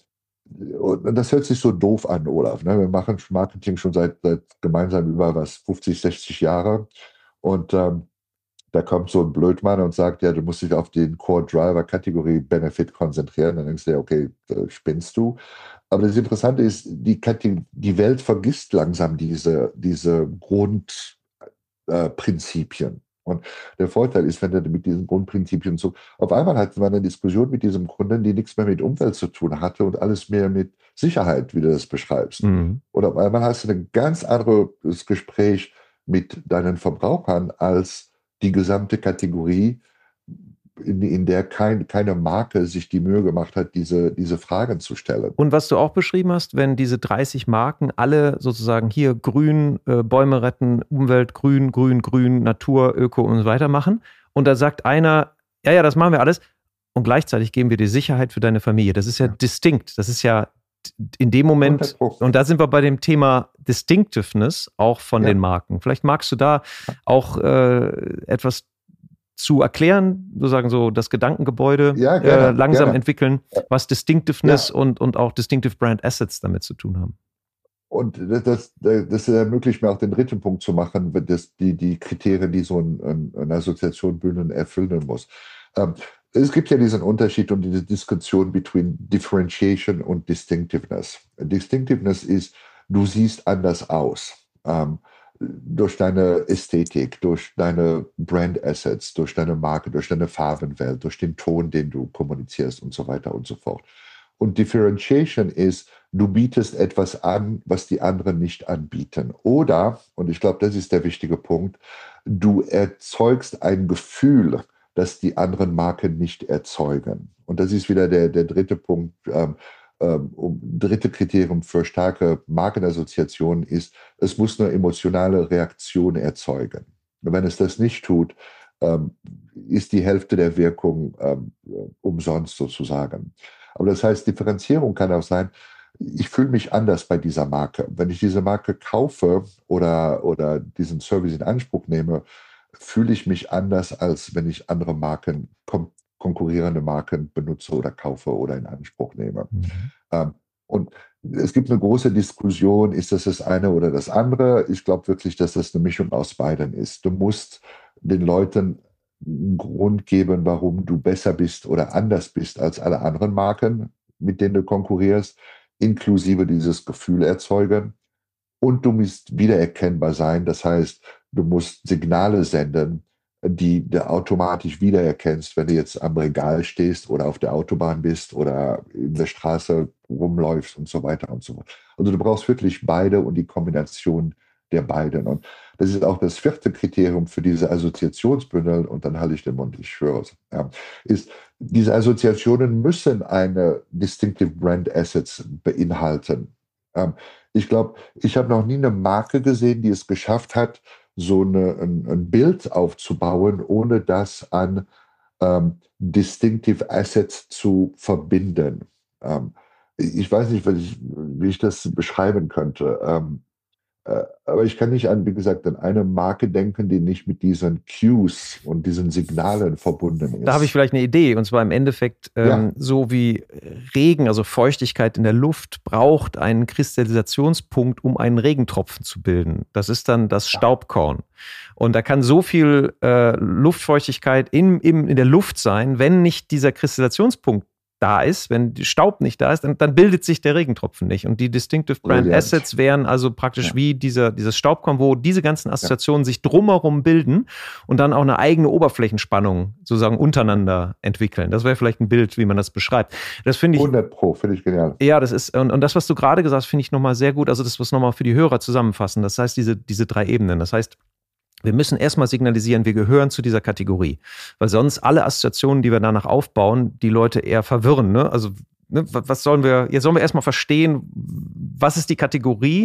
und das hört sich so doof an, Olaf. Ne? Wir machen Marketing schon seit, seit gemeinsam über was, fünfzig, sechzig Jahre. Und ähm, da kommt so ein Blödmann und sagt, ja, du musst dich auf den Core Driver Kategorie Benefit konzentrieren. Dann denkst du, ja, okay, äh, spinnst du. Aber das Interessante ist, die, Kate- die Welt vergisst langsam diese, diese Grundprinzipien. Und der Vorteil ist, wenn du mit diesen Grundprinzipien so, auf einmal hatten wir eine Diskussion mit diesem Kunden, die nichts mehr mit Umwelt zu tun hatte und alles mehr mit Sicherheit, wie du das beschreibst. Mhm. Und auf einmal hast du ein ganz anderes Gespräch mit deinen Verbrauchern als die gesamte Kategorie, in, in der kein, keine Marke sich die Mühe gemacht hat, diese, diese Fragen zu stellen. Und was du auch beschrieben hast, wenn diese dreißig Marken alle sozusagen hier grün, äh, Bäume retten, Umwelt, grün, grün, grün, Natur, Öko und so weiter machen. Und da sagt einer, ja, ja, das machen wir alles. Und gleichzeitig geben wir dir Sicherheit für deine Familie. Das ist ja, ja. distinkt. Das ist ja in dem Moment, und da sind wir bei dem Thema Distinctiveness auch von ja. den Marken. Vielleicht magst du da auch äh, etwas zu erklären, sozusagen so das Gedankengebäude ja, gerne, äh, langsam gerne. entwickeln, was Distinctiveness ja. und, und auch Distinctive Brand Assets damit zu tun haben. Und das, das, das ermöglicht mir auch den dritten Punkt zu machen, das, die, die Kriterien, die so ein, eine Assoziation bündeln, erfüllen muss. Ähm, es gibt ja diesen Unterschied und diese Diskussion between Differentiation und Distinctiveness. Distinctiveness ist, du siehst anders aus. Ähm, durch deine Ästhetik, durch deine Brand Assets, durch deine Marke, durch deine Farbenwelt, durch den Ton, den du kommunizierst und so weiter und so fort. Und Differentiation ist, du bietest etwas an, was die anderen nicht anbieten. Oder, und ich glaube, das ist der wichtige Punkt, du erzeugst ein Gefühl, das die anderen Marken nicht erzeugen. Und das ist wieder der, der dritte Punkt. Ähm, ähm, um, dritte Kriterium für starke Markenassoziationen ist, es muss eine emotionale Reaktion erzeugen. Und wenn es das nicht tut, ähm, ist die Hälfte der Wirkung ähm, umsonst sozusagen. Aber das heißt, Differenzierung kann auch sein, ich fühle mich anders bei dieser Marke. Wenn ich diese Marke kaufe oder, oder diesen Service in Anspruch nehme, fühle ich mich anders, als wenn ich andere Marken, kon konkurrierende Marken benutze oder kaufe oder in Anspruch nehme. Mhm. Ähm, und es gibt eine große Diskussion, ist das das eine oder das andere? Ich glaube wirklich, dass das eine Mischung aus beiden ist. Du musst den Leuten einen Grund geben, warum du besser bist oder anders bist als alle anderen Marken, mit denen du konkurrierst, inklusive dieses Gefühl erzeugen. Und du musst wiedererkennbar sein. Das heißt, du musst Signale senden, die du automatisch wiedererkennst, wenn du jetzt am Regal stehst oder auf der Autobahn bist oder in der Straße rumläufst und so weiter und so fort. Also du brauchst wirklich beide und die Kombination der beiden. Und das ist auch das vierte Kriterium für diese Assoziationsbündel, und dann halte ich den Mund, ich schwöre es, ja, ist, diese Assoziationen müssen eine Distinctive Brand Assets beinhalten. Ähm, ich glaube, ich habe noch nie eine Marke gesehen, die es geschafft hat, so eine, ein, ein Bild aufzubauen, ohne das an ähm, Distinctive Assets zu verbinden. Ähm, ich weiß nicht, was ich, wie ich das beschreiben könnte. Ähm, äh, aber ich kann nicht an, wie gesagt, an eine Marke denken, die nicht mit diesen Cues und diesen Signalen verbunden Da habe ich ist. vielleicht eine Idee, und zwar im Endeffekt ähm, Ja, so wie Regen, also Feuchtigkeit in der Luft, braucht einen Kristallisationspunkt, um einen Regentropfen zu bilden. Das ist dann das ja, Staubkorn. Und da kann so viel äh, Luftfeuchtigkeit in, in, in der Luft sein, wenn nicht dieser Kristallisationspunkt da ist, wenn Staub nicht da ist, dann, dann bildet sich der Regentropfen nicht. Und die Distinctive Brand brillant. Assets wären also praktisch Ja, wie dieser, dieses Staubkorn, wo diese ganzen ja, Assoziationen sich drumherum bilden und dann auch eine eigene Oberflächenspannung sozusagen untereinander entwickeln. Das wäre vielleicht ein Bild, wie man das beschreibt. Das finde ich, hundert Pro, finde ich genial. ja, das ist, und, und das, was du gerade gesagt hast, finde ich nochmal sehr gut. Also das muss nochmal für die Hörer zusammenfassen. Das heißt, diese, diese drei Ebenen. Das heißt, wir müssen erstmal signalisieren, wir gehören zu dieser Kategorie. Weil sonst alle Assoziationen, die wir danach aufbauen, die Leute eher verwirren. Ne? Also, ne, was sollen wir, jetzt sollen wir erstmal verstehen, was ist die Kategorie,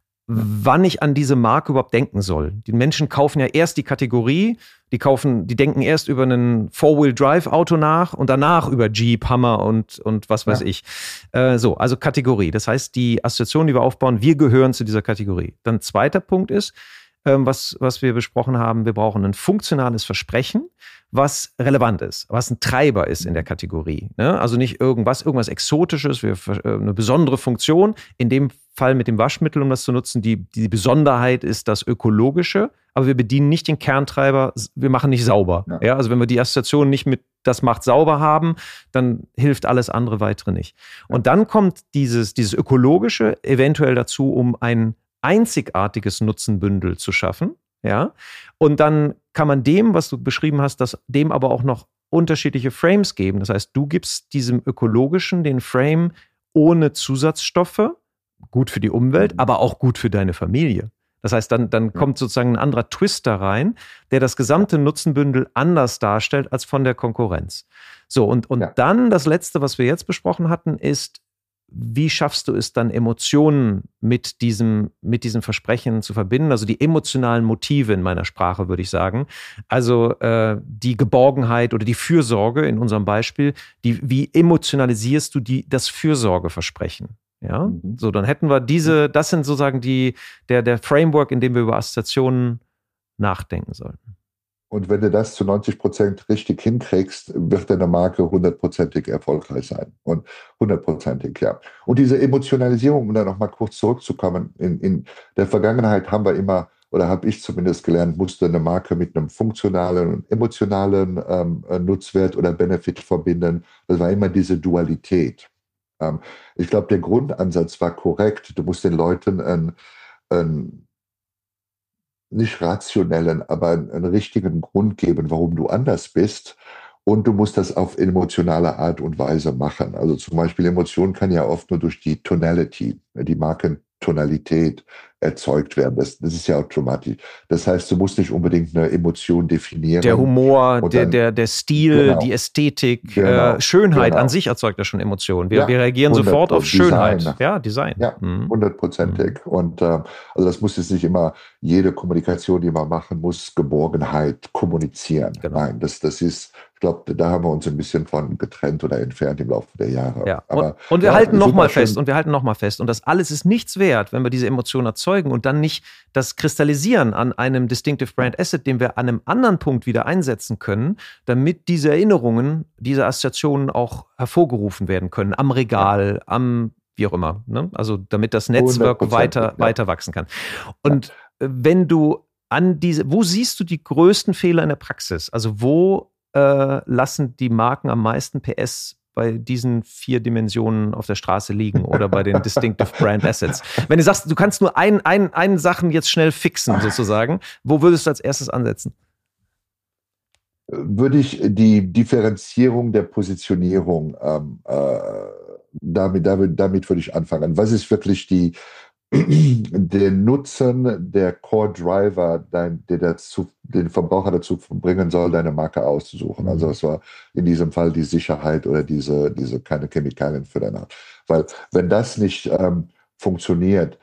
wann ich an diese Marke überhaupt denken soll. Die Menschen kaufen ja erst die Kategorie, die kaufen, die denken erst über ein Four-Wheel-Drive-Auto nach und danach über Jeep, Hummer und, und was weiß Ja. ich. Äh, so, also Kategorie. Das heißt, die Assoziation, die wir aufbauen, wir gehören zu dieser Kategorie. Dann zweiter Punkt ist, ähm, was, was wir besprochen haben, wir brauchen ein funktionales Versprechen, was relevant ist, was ein Treiber ist in der Kategorie. Ne? Also nicht irgendwas, irgendwas Exotisches, wir, eine besondere Funktion. In dem Fall mit dem Waschmittel, um das zu nutzen, die, die Besonderheit ist das Ökologische, aber wir bedienen nicht den Kerntreiber, wir machen nicht sauber. Ja. Ja, also wenn wir die Assoziation nicht mit das macht sauber haben, dann hilft alles andere weitere nicht. Und dann kommt dieses, dieses Ökologische eventuell dazu, um ein einzigartiges Nutzenbündel zu schaffen. Ja, und dann kann man dem, was du beschrieben hast, das, dem aber auch noch unterschiedliche Frames geben. Das heißt, du gibst diesem Ökologischen den Frame ohne Zusatzstoffe, gut für die Umwelt, Mhm. aber auch gut für deine Familie. Das heißt, dann, dann Ja. kommt sozusagen ein anderer Twist da rein, der das gesamte Nutzenbündel anders darstellt als von der Konkurrenz. So, und, und Ja. dann das Letzte, was wir jetzt besprochen hatten, ist, wie schaffst du es dann, Emotionen mit diesem, mit diesem Versprechen zu verbinden? Also die emotionalen Motive in meiner Sprache, würde ich sagen. Also äh, die Geborgenheit oder die Fürsorge in unserem Beispiel. Die, wie emotionalisierst du die, das Fürsorgeversprechen? Ja, Mhm. so, dann hätten wir diese, das sind sozusagen die, der, der Framework, in dem wir über Assoziationen nachdenken sollten. Und wenn du das zu neunzig Prozent richtig hinkriegst, wird deine Marke hundertprozentig erfolgreich sein. Und hundertprozentig, ja. Und diese Emotionalisierung, um da nochmal kurz zurückzukommen, in, in der Vergangenheit haben wir immer, oder habe ich zumindest gelernt, musste eine Marke mit einem funktionalen und emotionalen ähm, Nutzwert oder Benefit verbinden. Das war immer diese Dualität. Ähm, ich glaube, der Grundansatz war korrekt. Du musst den Leuten ein, ein nicht rationellen, aber einen, einen richtigen Grund geben, warum du anders bist. Und du musst das auf emotionale Art und Weise machen. Also zum Beispiel Emotion kann ja oft nur durch die Tonality, die Markentonalität erzeugt werden. Das, das ist ja automatisch. Das heißt, du musst nicht unbedingt eine Emotion Der definieren Humor, und der, dann, der, der Stil, die genau, Ästhetik, äh, genau, Schönheit an genau. sich erzeugt ja schon Emotionen. Wir, wir Ja, reagieren hundert sofort Pro auf Schönheit. Design. Ja, Design. Ja, Mhm. Mhm. hundertprozentig. Und äh, also das muss jetzt nicht immer jede Kommunikation, die man machen muss, Geborgenheit kommunizieren. Genau. Nein, das, das ist, ich glaube, da haben wir uns ein bisschen von getrennt oder entfernt im Laufe der Jahre. Ja, und, Aber und wir ja, halten super nochmal fest, schön. und wir halten nochmal fest, und das alles ist nichts wert, wenn wir diese Emotionen erzeugen und dann nicht das Kristallisieren an einem Distinctive Brand Asset, den wir an einem anderen Punkt wieder einsetzen können, damit diese Erinnerungen, diese Assoziationen auch hervorgerufen werden können, am Ja, Regal, am wie auch immer, ne? Also damit das Netzwerk weiter, hundertprozentig. Ja, weiter wachsen kann. ja. Und äh, wenn du an diese, wo siehst du die größten Fehler in der Praxis? Also wo äh, lassen die Marken am meisten P S bei diesen vier Dimensionen auf der Straße liegen oder bei den Distinctive Brand Assets? Wenn du sagst, du kannst nur ein, ein, ein Sachen jetzt schnell fixen, sozusagen, wo würdest du als erstes ansetzen? Würde ich die Differenzierung der Positionierung, ähm, äh, damit, damit, damit würde ich anfangen. Was ist wirklich die, der Nutzen, der Core Driver, dein, der dazu, den Verbraucher dazu bringen soll, deine Marke auszusuchen? Also Mhm. es war in diesem Fall die Sicherheit oder diese, diese keine Chemikalien für deine Haut. Weil wenn das nicht ähm, funktioniert,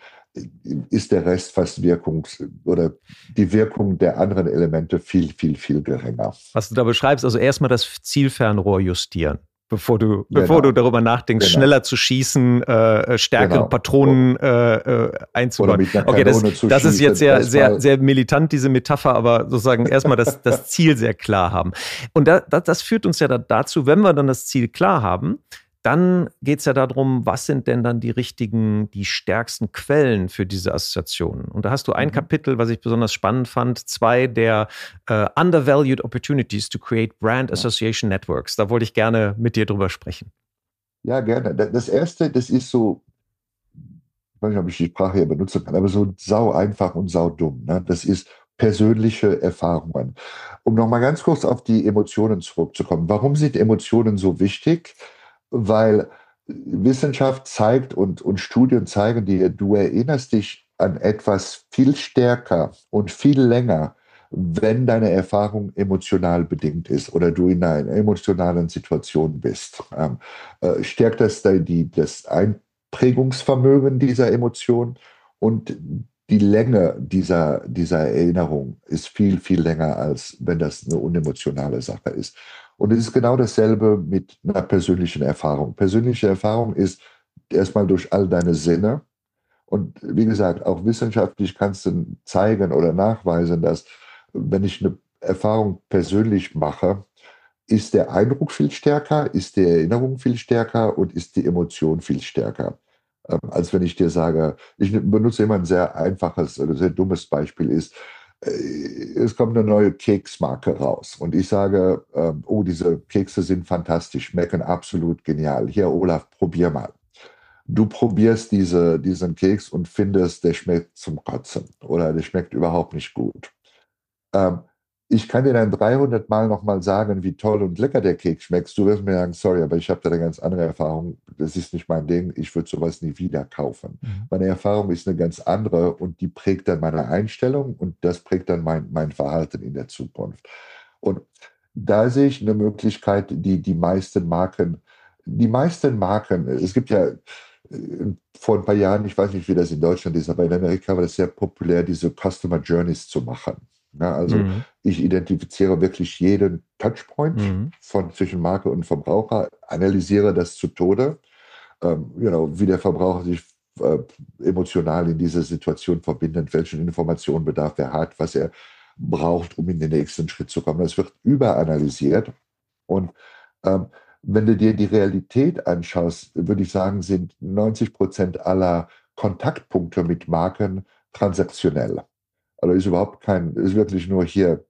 ist der Rest fast wirkungs- oder die Wirkung der anderen Elemente viel, viel, viel geringer. Was du da beschreibst, also erstmal das Zielfernrohr justieren, bevor du, bevor du Genau, darüber nachdenkst, genau, schneller zu schießen, äh, stärkere genau. Patronen äh, äh, Oder einzubauen. mit einer Okay, das, Kanone zu das ist jetzt schießen. sehr, sehr, Erstmal, sehr militant, diese Metapher, aber sozusagen erstmal das, das Ziel sehr klar haben. Und da, da, das führt uns ja da, dazu, wenn wir dann das Ziel klar haben, dann geht es ja darum, was sind denn dann die richtigen, die stärksten Quellen für diese Assoziationen? Und da hast du ein mhm. Kapitel, was ich besonders spannend fand, zwei der äh, Undervalued Opportunities to Create Brand Ja. Association Networks. Da wollte ich gerne mit dir drüber sprechen. Ja, gerne. Da- Das erste, das ist so, ich weiß nicht, ob ich die Sprache hier benutzen kann, aber so sau einfach und sau dumm. Ne? Das ist persönliche Erfahrungen. Um nochmal ganz kurz auf die Emotionen zurückzukommen. Warum sind Emotionen so wichtig? Weil Wissenschaft zeigt und, und Studien zeigen dir, du erinnerst dich an etwas viel stärker und viel länger, wenn deine Erfahrung emotional bedingt ist oder du in einer emotionalen Situation bist. Ähm, äh, stärkt das die, das Einprägungsvermögen dieser Emotion und die Länge dieser, dieser Erinnerung ist viel, viel länger, als wenn das eine unemotionale Sache ist. Und es ist genau dasselbe mit einer persönlichen Erfahrung. Persönliche Erfahrung ist erstmal durch all deine Sinne. Und wie gesagt, auch wissenschaftlich kannst du zeigen oder nachweisen, dass wenn ich eine Erfahrung persönlich mache, ist der Eindruck viel stärker, ist die Erinnerung viel stärker und ist die Emotion viel stärker. Ähm, als wenn ich dir sage, ich benutze immer ein sehr einfaches oder sehr dummes Beispiel ist, äh, es kommt eine neue Keksmarke raus und ich sage, ähm, oh, diese Kekse sind fantastisch, schmecken absolut genial. Hier, Olaf, probier mal. Du probierst diese, diesen Keks und findest, der schmeckt zum Kotzen oder der schmeckt überhaupt nicht gut. Ähm, ich kann dir dann dreihundert Mal nochmal sagen, wie toll und lecker der Keks schmeckt. Du wirst mir sagen, sorry, aber ich habe da eine ganz andere Erfahrung. Das ist nicht mein Ding. Ich würde sowas nie wieder kaufen. Mhm. Meine Erfahrung ist eine ganz andere und die prägt dann meine Einstellung und das prägt dann mein, mein Verhalten in der Zukunft. Und da sehe ich eine Möglichkeit, die die meisten Marken, die meisten Marken, es gibt ja äh, vor ein paar Jahren, ich weiß nicht, wie das in Deutschland ist, aber in Amerika war das sehr populär, diese Customer Journeys zu machen. Ja, also Mhm. ich identifiziere wirklich jeden Touchpoint Mhm. von zwischen Marke und Verbraucher, analysiere das zu Tode, ähm, you know, wie der Verbraucher sich äh, emotional in diese Situation verbindet, welchen Informationenbedarf er hat, was er braucht, um in den nächsten Schritt zu kommen. Das wird überanalysiert und ähm, wenn du dir die Realität anschaust, würde ich sagen, sind neunzig Prozent aller Kontaktpunkte mit Marken transaktionell. Also ist überhaupt kein, ist wirklich nur hier,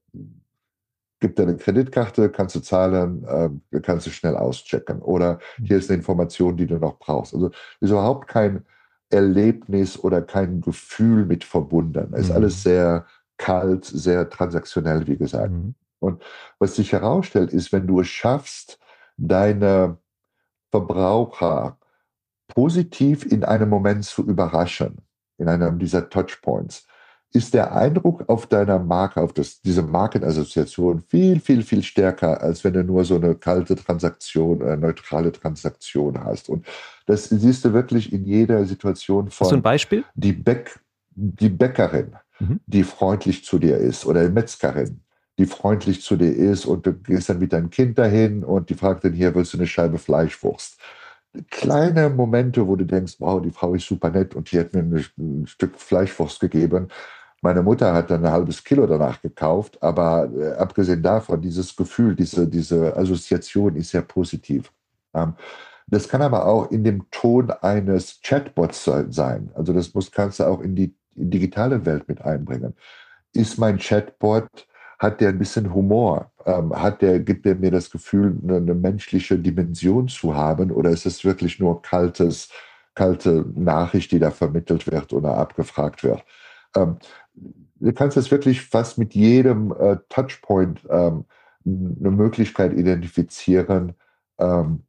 gib deine Kreditkarte, kannst du zahlen, äh, kannst du schnell auschecken. Oder hier ist eine Information, die du noch brauchst. Also ist überhaupt kein Erlebnis oder kein Gefühl mit verbunden. Es ist alles Mhm. sehr kalt, sehr transaktionell, wie gesagt. Mhm. Und was sich herausstellt, ist, wenn du es schaffst, deine Verbraucher positiv in einem Moment zu überraschen, in einem dieser Touchpoints, ist der Eindruck auf deiner Marke, auf das, diese Markenassoziation viel, viel, viel stärker, als wenn du nur so eine kalte Transaktion, äh, neutrale Transaktion hast. Und das siehst du wirklich in jeder Situation Hast du ein von Beispiel? die, Bäck, die Bäckerin, Mhm. die freundlich zu dir ist, oder die Metzgerin, die freundlich zu dir ist, und du gehst dann mit deinem Kind dahin und die fragt dann hier, willst du eine Scheibe Fleischwurst? Kleine Momente, wo du denkst, wow, die Frau ist super nett und die hat mir ein, ein Stück Fleischwurst gegeben. Meine Mutter hat dann ein halbes Kilo danach gekauft, aber äh, abgesehen davon, dieses Gefühl, diese, diese Assoziation ist sehr positiv. Ähm, das kann aber auch in dem Ton eines Chatbots sein. Also das muss, kannst du auch in die, in die digitale Welt mit einbringen. Ist mein Chatbot, hat der ein bisschen Humor? Ähm, hat der, gibt der mir das Gefühl, eine, eine menschliche Dimension zu haben? Oder ist es wirklich nur kaltes, kalte Nachricht, die da vermittelt wird oder abgefragt wird? Ähm, du kannst das wirklich fast mit jedem äh, Touchpoint ähm, eine Möglichkeit identifizieren, ähm,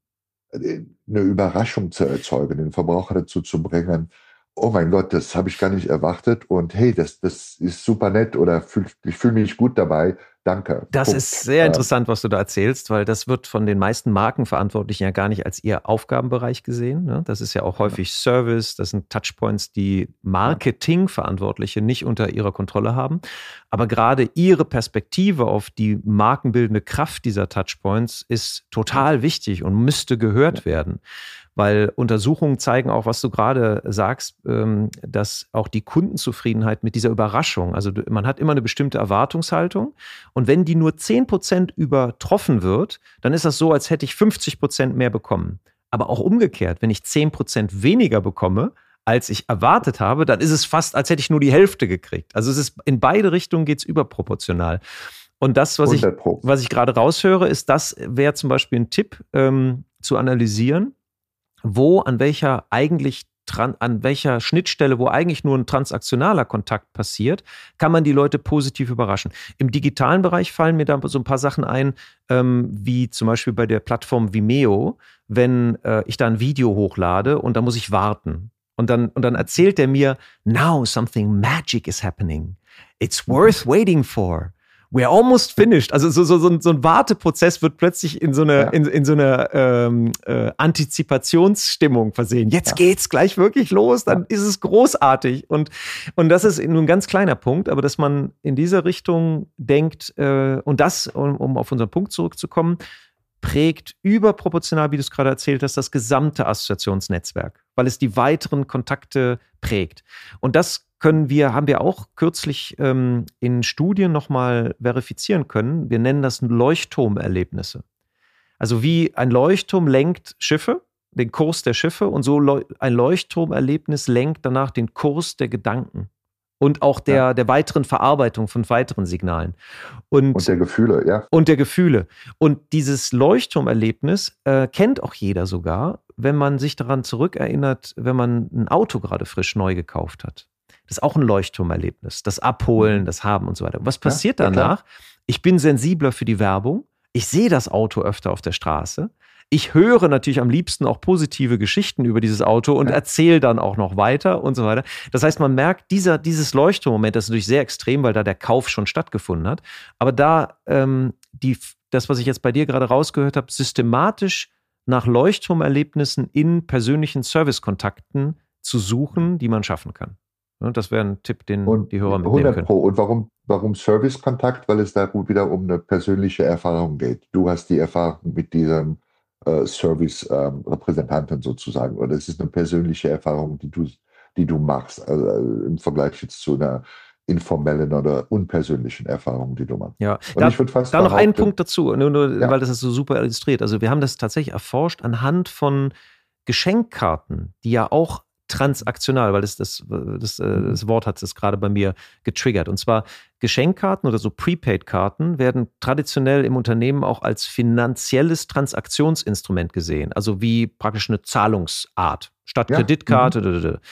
eine Überraschung zu erzeugen, den Verbraucher dazu zu bringen, oh mein Gott, das habe ich gar nicht erwartet und hey, das, das ist super nett oder fühl, ich fühle mich gut dabei, danke, Das ist Punkt. sehr Ähm, interessant, was du da erzählst, weil das wird von den meisten Markenverantwortlichen ja gar nicht als ihr Aufgabenbereich gesehen. Ne? Das ist ja auch häufig Service, das sind Touchpoints, die Marketingverantwortliche nicht unter ihrer Kontrolle haben. Aber gerade ihre Perspektive auf die markenbildende Kraft dieser Touchpoints ist total wichtig und müsste gehört werden. Weil Untersuchungen zeigen auch, was du gerade sagst, dass auch die Kundenzufriedenheit mit dieser Überraschung, also man hat immer eine bestimmte Erwartungshaltung und wenn die nur zehn Prozent übertroffen wird, dann ist das so, als hätte ich fünfzig Prozent mehr bekommen. Aber auch umgekehrt, wenn ich zehn Prozent weniger bekomme, als ich erwartet habe, dann ist es fast, als hätte ich nur die Hälfte gekriegt. Also es ist in beide Richtungen geht es überproportional. Und das, was ich, was ich gerade raushöre, ist, das wäre zum Beispiel ein Tipp, ähm, zu analysieren, wo, an welcher eigentlich, an welcher Schnittstelle, wo eigentlich nur ein transaktionaler Kontakt passiert, kann man die Leute positiv überraschen. Im digitalen Bereich fallen mir da so ein paar Sachen ein, ähm, wie zum Beispiel bei der Plattform Vimeo, wenn äh, ich da ein Video hochlade und da muss ich warten. Und dann, und dann erzählt er mir, now something magic is happening. It's worth waiting for. We're almost finished. Also so, so, so, ein, so ein Warteprozess wird plötzlich in so eine, ja. in, in so eine ähm, äh, Antizipationsstimmung versehen. Jetzt ja. geht's gleich wirklich los, dann ja. ist es großartig. Und, und das ist nur ein ganz kleiner Punkt, aber dass man in diese Richtung denkt, äh, und das, um, um auf unseren Punkt zurückzukommen, prägt überproportional, wie du es gerade erzählt hast, das gesamte Assoziationsnetzwerk, weil es die weiteren Kontakte prägt. Und das können wir, haben wir auch kürzlich ähm, in Studien nochmal verifizieren können. Wir nennen das Leuchtturmerlebnisse. Also wie ein Leuchtturm lenkt Schiffe, den Kurs der Schiffe, und so leu- ein Leuchtturmerlebnis lenkt danach den Kurs der Gedanken und auch der, ja. der weiteren Verarbeitung von weiteren Signalen. Und, und der Gefühle, ja. Und der Gefühle. Und dieses Leuchtturmerlebnis äh, kennt auch jeder sogar, wenn man sich daran zurückerinnert, wenn man ein Auto gerade frisch neu gekauft hat. Das ist auch ein Leuchtturmerlebnis. Das Abholen, das Haben und so weiter. Was passiert ja, danach? Ich bin sensibler für die Werbung. Ich sehe das Auto öfter auf der Straße. Ich höre natürlich am liebsten auch positive Geschichten über dieses Auto und ja. erzähle dann auch noch weiter und so weiter. Das heißt, man merkt, dieser, dieses Leuchtturmmoment, das ist natürlich sehr extrem, weil da der Kauf schon stattgefunden hat. Aber da ähm, die, das, was ich jetzt bei dir gerade rausgehört habe, systematisch nach Leuchtturmerlebnissen in persönlichen Servicekontakten zu suchen, die man schaffen kann. Das wäre ein Tipp, den und die Hörer mitnehmen hundert können. Pro. Und warum, warum Servicekontakt? Weil es da wieder um eine persönliche Erfahrung geht. Du hast die Erfahrung mit diesem äh, Service-Repräsentanten ähm, sozusagen. Oder es ist eine persönliche Erfahrung, die du, die du machst. Also, äh, im Vergleich jetzt zu einer informellen oder unpersönlichen Erfahrung, die du machst. Ja, und da, ich würde fast da noch einen Punkt dazu, nur, nur ja. weil das ist so super illustriert. Also wir haben das tatsächlich erforscht anhand von Geschenkkarten, die ja auch transaktional, weil das, das, das, das Wort hat es gerade bei mir getriggert. Und zwar Geschenkkarten oder so Prepaid-Karten werden traditionell im Unternehmen auch als finanzielles Transaktionsinstrument gesehen. Also wie praktisch eine Zahlungsart statt ja. Kreditkarte. Mhm.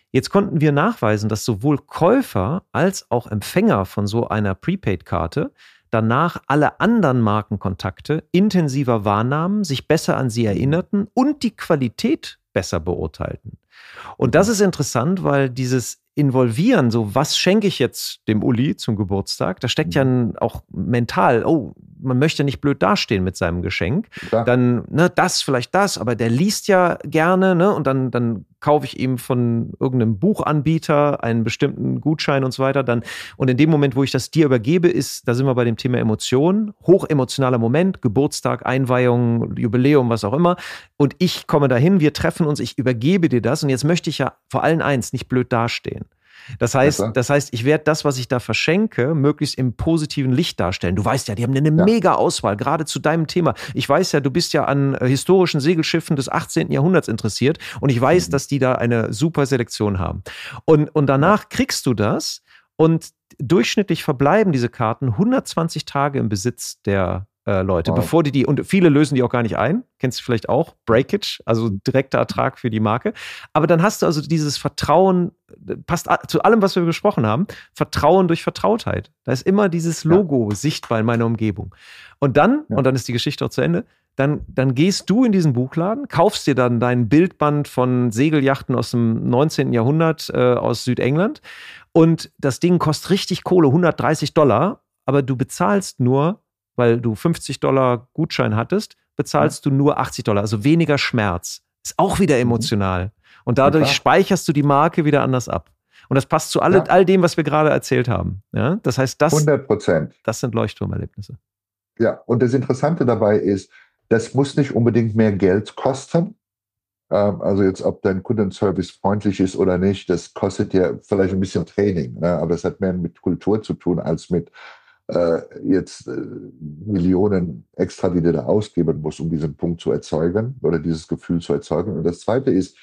Jetzt konnten wir nachweisen, dass sowohl Käufer als auch Empfänger von so einer Prepaid-Karte danach alle anderen Markenkontakte intensiver wahrnahmen, sich besser an sie erinnerten und die Qualität besser beurteilten. Und das ist interessant, weil dieses Involvieren, so was schenke ich jetzt dem Uli zum Geburtstag, da steckt ja ein, auch mental, oh, man möchte nicht blöd dastehen mit seinem Geschenk. Klar. Dann, ne, das, vielleicht das, aber der liest ja gerne, ne, und dann, dann kaufe ich ihm von irgendeinem Buchanbieter einen bestimmten Gutschein und so weiter. Dann, und in dem Moment, wo ich das dir übergebe, ist, da sind wir bei dem Thema Emotionen, hochemotionaler Moment, Geburtstag, Einweihung, Jubiläum, was auch immer. Und ich komme dahin, wir treffen uns, ich übergebe dir das und jetzt möchte ich ja vor allem eins, nicht blöd dastehen. Das heißt, ja, das heißt, ich werde das, was ich da verschenke, möglichst im positiven Licht darstellen. Du weißt ja, die haben eine ja. mega Auswahl, gerade zu deinem Thema. Ich weiß ja, du bist ja an äh, historischen Segelschiffen des achtzehnten Jahrhunderts interessiert und ich weiß, mhm. dass die da eine super Selektion haben. Und, und danach ja. kriegst du das und durchschnittlich verbleiben diese Karten hundertzwanzig Tage im Besitz der äh, Leute, wow. bevor die die, und viele lösen die auch gar nicht ein, kennst du vielleicht auch, Breakage, also direkter Ertrag für die Marke. Aber dann hast du also dieses Vertrauen, passt zu allem, was wir besprochen haben, Vertrauen durch Vertrautheit. Da ist immer dieses Logo ja. sichtbar in meiner Umgebung. Und dann, ja. und dann ist die Geschichte auch zu Ende, dann, dann gehst du in diesen Buchladen, kaufst dir dann dein Bildband von Segelyachten aus dem neunzehnten Jahrhundert äh, aus Südengland und das Ding kostet richtig Kohle, hundertdreißig Dollar, aber du bezahlst nur, weil du fünfzig Dollar Gutschein hattest, bezahlst ja. du nur achtzig Dollar, also weniger Schmerz. Ist auch wieder emotional. Und dadurch ja, speicherst du die Marke wieder anders ab. Und das passt zu alle, ja. all dem, was wir gerade erzählt haben. Ja? Das heißt, das, hundert Prozent. Das sind Leuchtturmerlebnisse. Ja, und das Interessante dabei ist, das muss nicht unbedingt mehr Geld kosten. Ähm, also jetzt, ob dein Kundenservice freundlich ist oder nicht, das kostet ja vielleicht ein bisschen Training. Ne? Aber das hat mehr mit Kultur zu tun, als mit äh, jetzt äh, Millionen extra, die du da ausgeben musst, um diesen Punkt zu erzeugen oder dieses Gefühl zu erzeugen. Und das Zweite ist,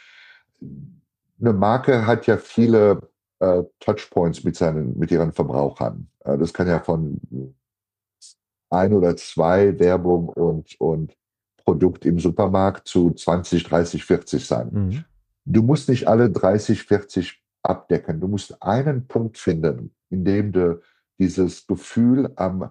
eine Marke hat ja viele äh, Touchpoints mit, seinen, mit ihren Verbrauchern. Äh, das kann ja von ein oder zwei Werbung und, und Produkt im Supermarkt zu zwanzig, dreißig, vierzig sein. Mhm. Du musst nicht alle dreißig, vierzig abdecken. Du musst einen Punkt finden, in dem du dieses Gefühl am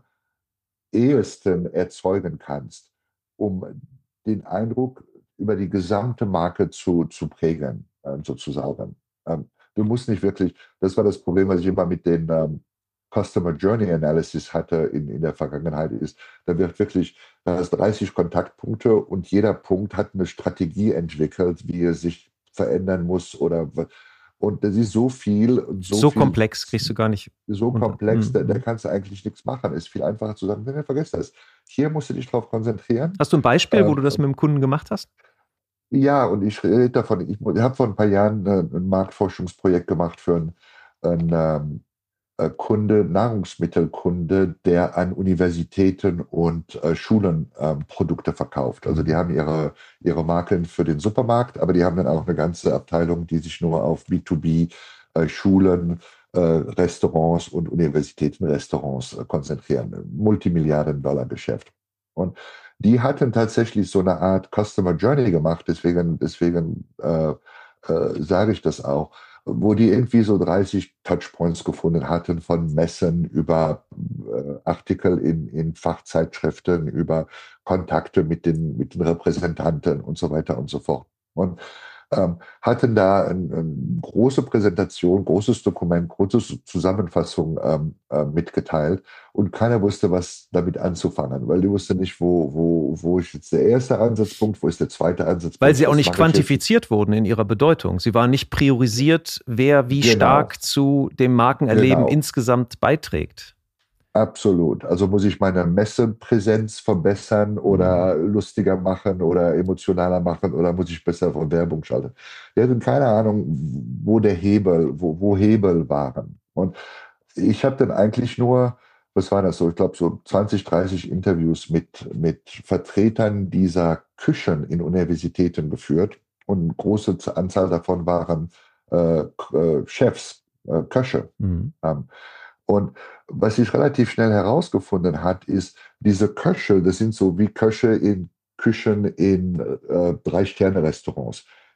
ehesten erzeugen kannst, um den Eindruck über die gesamte Marke zu, zu prägen, äh, sozusagen. Ähm, du musst nicht wirklich, das war das Problem, was ich immer mit den ähm, Customer Journey Analysis hatte in, in der Vergangenheit, ist, da wird wirklich, da hast dreißig Kontaktpunkte und jeder Punkt hat eine Strategie entwickelt, wie er sich verändern muss oder und das ist so viel und so, so viel, komplex, kriegst du gar nicht. So unter. komplex, da, da kannst du eigentlich nichts machen. Es ist viel einfacher zu sagen, nee, vergiss das. Hier musst du dich drauf konzentrieren. Hast du ein Beispiel, ähm, wo du das mit dem Kunden gemacht hast? Ja, und ich rede davon, ich, ich habe vor ein paar Jahren ein, ein Marktforschungsprojekt gemacht für einen, einen äh, Kunde, Nahrungsmittelkunde, der an Universitäten und äh, Schulen äh, Produkte verkauft. Also die haben ihre, ihre Marken für den Supermarkt, aber die haben dann auch eine ganze Abteilung, die sich nur auf B zwei B, äh, Schulen, äh, Restaurants und Universitätenrestaurants äh, konzentrieren. Multimilliarden-Dollar-Geschäft. Und die hatten tatsächlich so eine Art Customer Journey gemacht, deswegen, deswegen äh, äh, sage ich das auch, wo die irgendwie so dreißig Touchpoints gefunden hatten, von Messen über äh, Artikel in, in Fachzeitschriften, über Kontakte mit den, mit den Repräsentanten und so weiter und so fort. Und ähm, hatten da eine ein große Präsentation, großes Dokument, große Zusammenfassung ähm, äh, mitgeteilt und keiner wusste, was damit anzufangen, weil die wusste nicht, wo, wo, wo ist jetzt der erste Ansatzpunkt, wo ist der zweite Ansatzpunkt. Weil sie auch nicht quantifiziert wurden in ihrer Bedeutung. Sie waren nicht priorisiert, wer wie genau. stark zu dem Markenerleben genau. insgesamt beiträgt. Absolut. Also muss ich meine Messepräsenz verbessern oder lustiger machen oder emotionaler machen oder muss ich besser von Werbung schalten? Wir hatten keine Ahnung, wo der Hebel, wo, wo Hebel waren. Und ich habe dann eigentlich nur, was war das so, ich glaube so zwanzig, dreißig Interviews mit, mit Vertretern dieser Küchen in Universitäten geführt und eine große Anzahl davon waren äh, äh, Chefs, äh, Köche. Mhm. Ähm, Und was sich relativ schnell herausgefunden hat, ist, diese Köche, das sind so wie Köche in Küchen in äh, Drei-Sterne-Restaurants.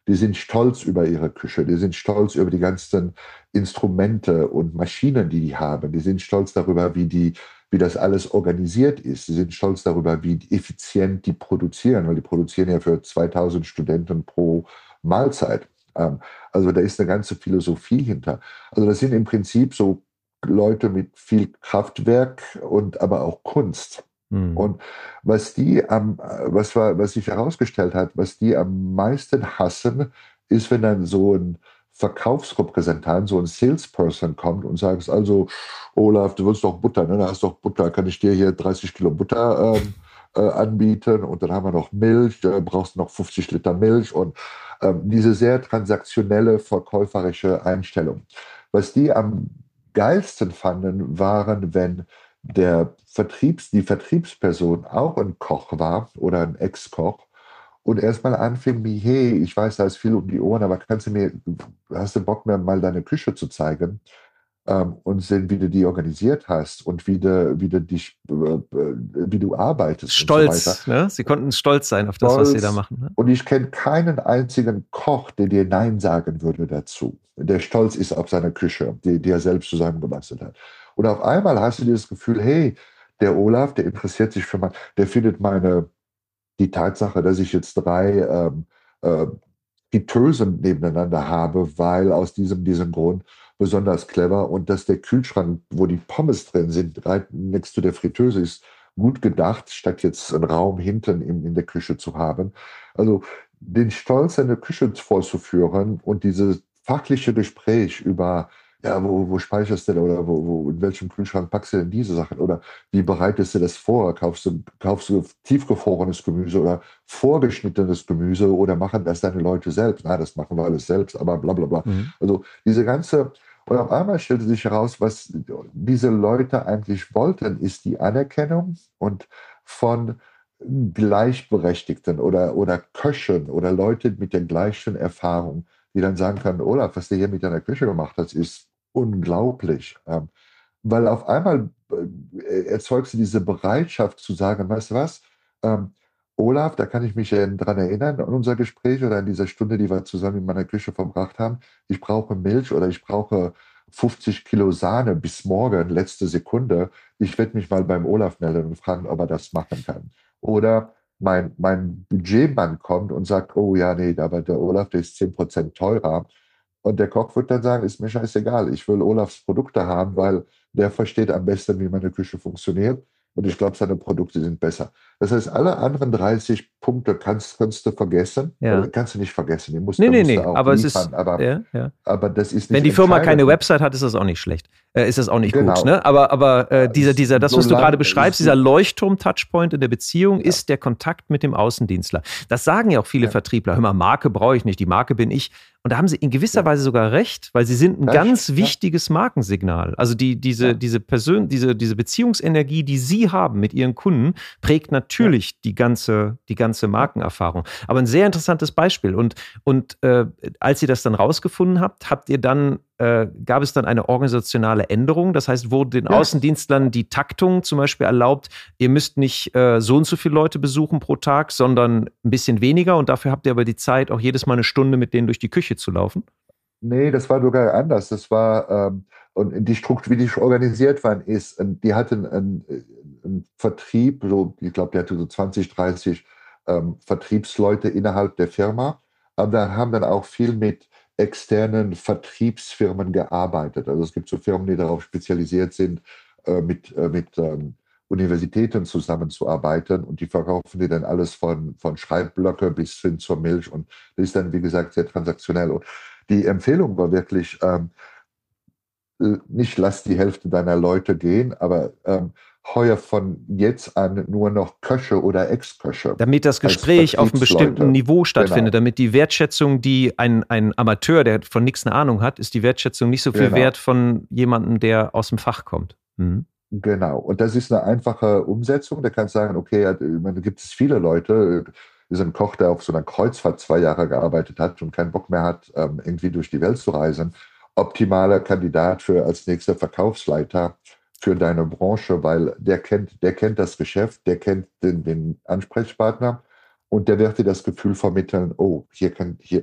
Die sind stolz über ihre Küche, die sind stolz über die ganzen Instrumente und Maschinen, die die haben. Die sind stolz darüber, wie die, wie das alles organisiert ist. Sie sind stolz darüber, wie effizient die produzieren, weil die produzieren ja für zweitausend Studenten pro Mahlzeit. Ähm, also da ist eine ganze Philosophie hinter. Also das sind im Prinzip so Leute mit viel Kraftwerk und aber auch Kunst. Mhm. Und was die am, was war, was sich herausgestellt hat, was die am meisten hassen, ist, wenn dann so ein Verkaufsrepräsentant, so ein Salesperson kommt und sagt, also Olaf, du willst doch Butter, ne? Du hast doch Butter, kann ich dir hier dreißig Kilo Butter ähm, äh, anbieten und dann haben wir noch Milch, äh, brauchst noch fünfzig Liter Milch und ähm, diese sehr transaktionelle, verkäuferische Einstellung. Was die am geilsten fanden, waren, wenn der Vertriebs, die Vertriebsperson auch ein Koch war oder ein Ex-Koch und erstmal anfing wie, hey, ich weiß, da ist viel um die Ohren, aber kannst du mir, hast du Bock, mir mal deine Küche zu zeigen ähm, und sehen, wie du die organisiert hast und wie du, wie du dich, äh, wie du arbeitest und so weiter. Stolz, ne? Sie konnten stolz sein auf das, was sie da Stolz. machen. Ne? Und ich kenne keinen einzigen Koch, der dir Nein sagen würde dazu. Der stolz ist auf seine Küche, die, die er selbst zusammengebastelt hat. Und auf einmal hast du dieses Gefühl, hey, der Olaf, der interessiert sich für mein, der findet meine, die Tatsache, dass ich jetzt drei ähm, äh, Fritteusen nebeneinander habe, weil aus diesem, diesem Grund besonders clever und dass der Kühlschrank, wo die Pommes drin sind, right next zu der Fritteuse ist, gut gedacht, statt jetzt einen Raum hinten in, in der Küche zu haben. Also den Stolz, eine Küche vorzuführen und dieses fachliche Gespräch über, ja, wo, wo speicherst du denn oder wo, wo, in welchem Kühlschrank packst du denn diese Sachen oder wie bereitest du das vor? Kaufst du, kaufst du tiefgefrorenes Gemüse oder vorgeschnittenes Gemüse oder machen das deine Leute selbst? Na, das machen wir alles selbst, aber bla bla bla. Mhm. Also diese ganze, und auf einmal stellte sich heraus, was diese Leute eigentlich wollten, ist die Anerkennung und von Gleichberechtigten oder, oder Köchen oder Leute mit der gleichen Erfahrung, die dann sagen können, Olaf, was du hier mit deiner Küche gemacht hast, ist unglaublich. Ähm, weil auf einmal äh, erzeugst du diese Bereitschaft zu sagen, weißt du was, ähm, Olaf, da kann ich mich ja daran erinnern, an unser Gespräch oder an dieser Stunde, die wir zusammen in meiner Küche verbracht haben. Ich brauche Milch oder ich brauche fünfzig Kilo Sahne bis morgen, letzte Sekunde. Ich werde mich mal beim Olaf melden und fragen, ob er das machen kann. Oder mein, mein Budgetmann kommt und sagt, oh ja, nee, aber der Olaf, der ist zehn Prozent teurer. Und der Koch wird dann sagen, ist mir scheißegal, ich will Olafs Produkte haben, weil der versteht am besten, wie meine Küche funktioniert. Und ich glaube, seine Produkte sind besser. Das heißt, alle anderen dreißig Punkte kannst, kannst du vergessen. Oder Ja. kannst du nicht vergessen. Die musst, Nee, da nee, musst du nee, auch aber es liefern. ist, Aber, ja, ja. aber das ist Wenn nicht die Firma entscheidend. keine Und Website hat, ist das auch nicht schlecht. Äh, ist das auch nicht gut, genau. ne? Aber, aber äh, dieser, dieser, das, was du gerade Solange, beschreibst, so, dieser Leuchtturm-Touchpoint in der Beziehung, ja, ist der Kontakt mit dem Außendienstler. Das sagen ja auch viele ja, Vertriebler. Hör mal, Marke brauche ich nicht, die Marke bin ich. Und da haben sie in gewisser ja, Weise sogar recht, weil sie sind ein recht, ganz ja, wichtiges Markensignal. Also die, diese, ja, diese Persön diese, diese Beziehungsenergie, die sie haben mit ihren Kunden, prägt ja, natürlich die ganze, die ganze ja. Markenerfahrung. Aber ein sehr interessantes Beispiel. Und, und äh, als ihr das dann rausgefunden habt, habt ihr dann, äh, gab es dann eine organisationale Änderung? Das heißt, wurde den Ja. Außendienstlern die Taktung zum Beispiel erlaubt, ihr müsst nicht äh, so und so viele Leute besuchen pro Tag, sondern ein bisschen weniger und dafür habt ihr aber die Zeit, auch jedes Mal eine Stunde mit denen durch die Küche zu laufen? Nee, das war sogar anders. Das war, ähm, und die Struktur, wie die organisiert waren, ist, ähm, die hatten einen, einen Vertrieb, so, ich glaube, der hatte so zwanzig, dreißig ähm, Vertriebsleute innerhalb der Firma, aber da haben dann auch viel mit externen Vertriebsfirmen gearbeitet. Also es gibt so Firmen, die darauf spezialisiert sind, äh, mit, äh, mit ähm, Universitäten zusammenzuarbeiten und die verkaufen dir dann alles von, von Schreibblöcke bis hin zur Milch und das ist dann, wie gesagt, sehr transaktionell. Und die Empfehlung war wirklich, ähm, nicht lass die Hälfte deiner Leute gehen, aber ähm, heuer von jetzt an nur noch Köche oder Ex-Köche Damit das als Gespräch auf einem bestimmten Vertriebsleute. Niveau stattfindet, Genau, damit die Wertschätzung, die ein, ein Amateur, der von nichts eine Ahnung hat, ist die Wertschätzung nicht so viel genau, wert von jemandem, der aus dem Fach kommt. Mhm. genau. Und das ist eine einfache Umsetzung. Da kannst du sagen, okay, ja, da gibt es viele Leute, ist ein Koch, der auf so einer Kreuzfahrt zwei Jahre gearbeitet hat und keinen Bock mehr hat, ähm, irgendwie durch die Welt zu reisen. Optimaler Kandidat für als nächster Verkaufsleiter für deine Branche, weil der kennt, der kennt das Geschäft, der kennt den, den Ansprechpartner und der wird dir das Gefühl vermitteln, oh, hier kann, hier,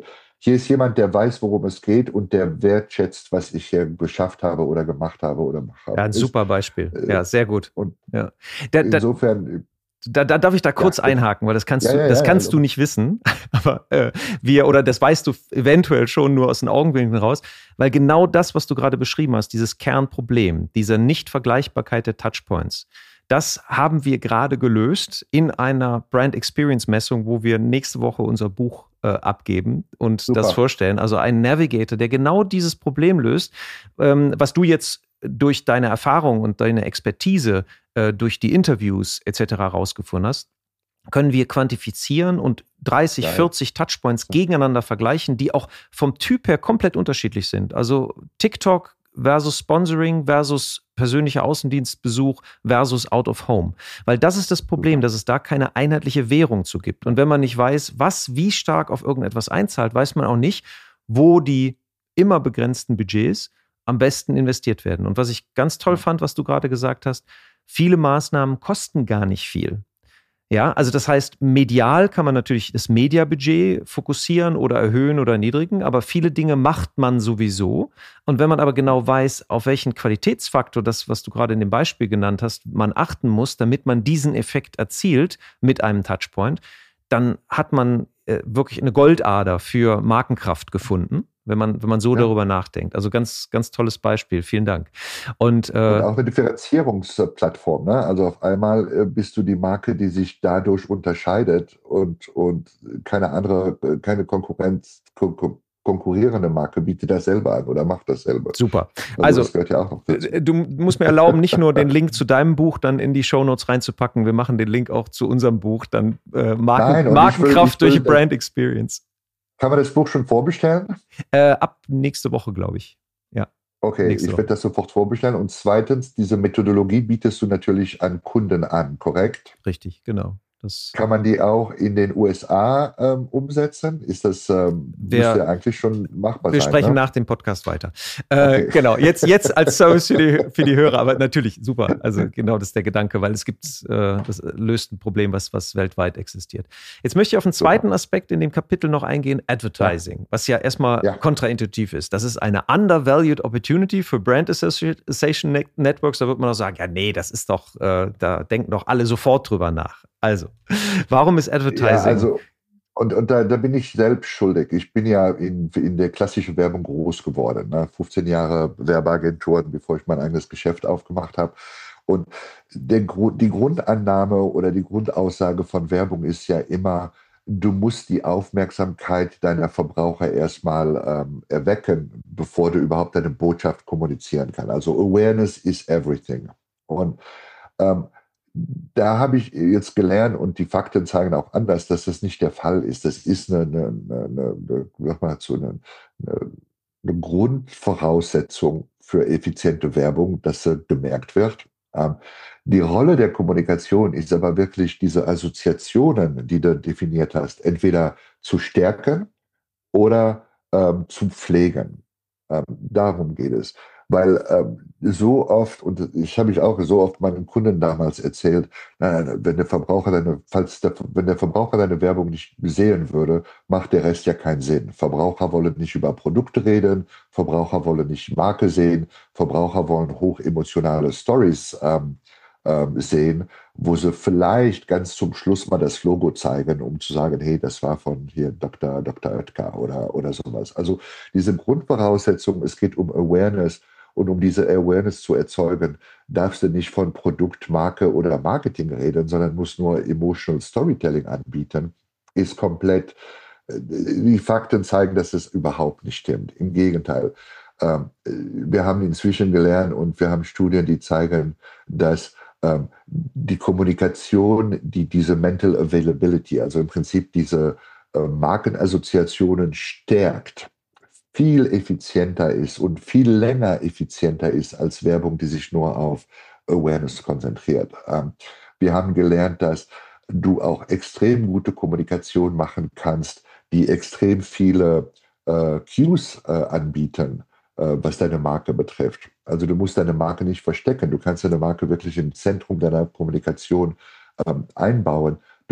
hier ist jemand, der weiß, worum es geht und der wertschätzt, was ich hier geschafft habe oder gemacht habe oder mache. Ja, ein Ist, super Beispiel. äh, Ja, sehr gut. und Ja. Da, da, insofern, da, da darf ich da ja, kurz bitte. einhaken, weil das kannst Ja, du, ja, das ja, kannst du ja. nicht wissen, aber äh, wir, oder das weißt du eventuell schon nur aus den Augenwinkeln raus, weil genau das, was du gerade beschrieben hast, dieses Kernproblem, diese Nichtvergleichbarkeit der Touchpoints, das haben wir gerade gelöst in einer Brand Experience Messung, wo wir nächste Woche unser Buch äh, abgeben und Super. das vorstellen. Also ein Navigator, der genau dieses Problem löst, ähm, was du jetzt durch deine Erfahrung und deine Expertise äh, durch die Interviews et cetera rausgefunden hast, können wir quantifizieren und dreißig, Geil. vierzig Touchpoints gegeneinander vergleichen, die auch vom Typ her komplett unterschiedlich sind. Also TikTok versus Sponsoring versus persönlicher Außendienstbesuch versus Out of Home. Weil das ist das Problem, dass es da keine einheitliche Währung zu gibt. Und wenn man nicht weiß, was wie stark auf irgendetwas einzahlt, weiß man auch nicht, wo die immer begrenzten Budgets am besten investiert werden. Und was ich ganz toll fand, was du gerade gesagt hast, viele Maßnahmen kosten gar nicht viel. Ja, also das heißt, medial kann man natürlich das Mediabudget fokussieren oder erhöhen oder erniedrigen, aber viele Dinge macht man sowieso. Und wenn man aber genau weiß, auf welchen Qualitätsfaktor, das, was du gerade in dem Beispiel genannt hast, man achten muss, damit man diesen Effekt erzielt mit einem Touchpoint, dann hat man äh, wirklich eine Goldader für Markenkraft gefunden, wenn man, wenn man so Ja. darüber nachdenkt. Also ganz, ganz tolles Beispiel. Vielen Dank. Und, äh, Und auch eine Differenzierungsplattform. Ne? Also auf einmal äh, bist du die Marke, die sich dadurch unterscheidet und, und keine andere, äh, keine Konkurrenz, kon kon konkurrierende Marke bietet das selber an oder macht dasselbe. Super. Also, Also, das gehört ja auch noch dazu. du musst mir erlauben, nicht nur den Link zu deinem Buch dann in die Shownotes reinzupacken, wir machen den Link auch zu unserem Buch, dann äh, Marken, Nein, und ich Markenkraft will- ich durch will- Brand Experience. Kann man das Buch schon vorbestellen? Äh, ab nächste Woche, glaube ich. Ja. Okay, Nächste ich Woche. werde das sofort vorbestellen. Und zweitens, diese Methodologie bietest du natürlich an Kunden an, korrekt? Richtig, genau. Das Kann man die auch in den U S A ähm, umsetzen? Ist das ähm, Wer- müsste ja eigentlich schon machbar Wir sein? sprechen ne? nach dem Podcast weiter. Äh, Okay. Genau, jetzt, jetzt als Service für die, für die Hörer, aber natürlich super. Also genau, das ist der Gedanke, weil es gibt, äh, das löst ein Problem, was, was weltweit existiert. Jetzt möchte ich auf einen zweiten Aspekt in dem Kapitel noch eingehen, Advertising, was ja erstmal Ja. kontraintuitiv ist. Das ist eine undervalued opportunity für Brand Association Ne- Networks. Da wird man auch sagen, ja nee, das ist doch, äh, da denken doch alle sofort drüber nach. Also, warum ist Advertising? Ja, also, und, und da, da bin ich selbst schuldig. Ich bin ja in, in der klassischen Werbung groß geworden. Ne? fünfzehn Jahre Werbeagenturen, bevor ich mein eigenes Geschäft aufgemacht habe. Und der, Gru- die Grundannahme oder die Grundaussage von Werbung ist ja immer, du musst die Aufmerksamkeit deiner Verbraucher erstmal ähm, erwecken, bevor du überhaupt deine Botschaft kommunizieren kannst. Also Awareness is everything. Und ähm, da habe ich jetzt gelernt und die Fakten zeigen auch anders, dass das nicht der Fall ist. Das ist eine, eine, eine, eine, sag mal, so eine, eine, eine Grundvoraussetzung für effiziente Werbung, dass sie gemerkt wird. Ähm, die Rolle der Kommunikation ist aber wirklich diese Assoziationen, die du definiert hast, entweder zu stärken oder ähm, zu pflegen. Ähm, darum geht es. Weil ähm, so oft, und ich habe ich auch so oft meinen Kunden damals erzählt, nein, nein, wenn der Verbraucher deine, falls der, wenn der Verbraucher deine Werbung nicht sehen würde, macht der Rest ja keinen Sinn. Verbraucher wollen nicht über Produkte reden, Verbraucher wollen nicht Marke sehen, Verbraucher wollen hochemotionale Stories ähm, ähm, sehen, wo sie vielleicht ganz zum Schluss mal das Logo zeigen, um zu sagen, hey, das war von hier Doktor Doktor Oetker oder, oder sowas. Also diese Grundvoraussetzung, es geht um Awareness und um diese Awareness zu erzeugen, darfst du nicht von Produkt, Marke oder Marketing reden, sondern musst nur Emotional Storytelling anbieten, ist komplett, äh, die Fakten zeigen, dass es überhaupt nicht stimmt. Im Gegenteil. Ähm, Wir haben inzwischen gelernt und wir haben Studien, die zeigen, dass ähm, die Kommunikation, die diese Mental Availability, also im Prinzip diese äh, Markenassoziationen stärkt, viel effizienter ist und viel länger effizienter ist als Werbung, die sich nur auf Awareness konzentriert. Ähm, wir haben gelernt, dass du auch extrem gute Kommunikation machen kannst, die extrem viele äh, Cues äh, anbieten, äh, was deine Marke betrifft. Also du musst deine Marke nicht verstecken. Du kannst deine Marke wirklich im Zentrum deiner Kommunikation ähm, einbauen.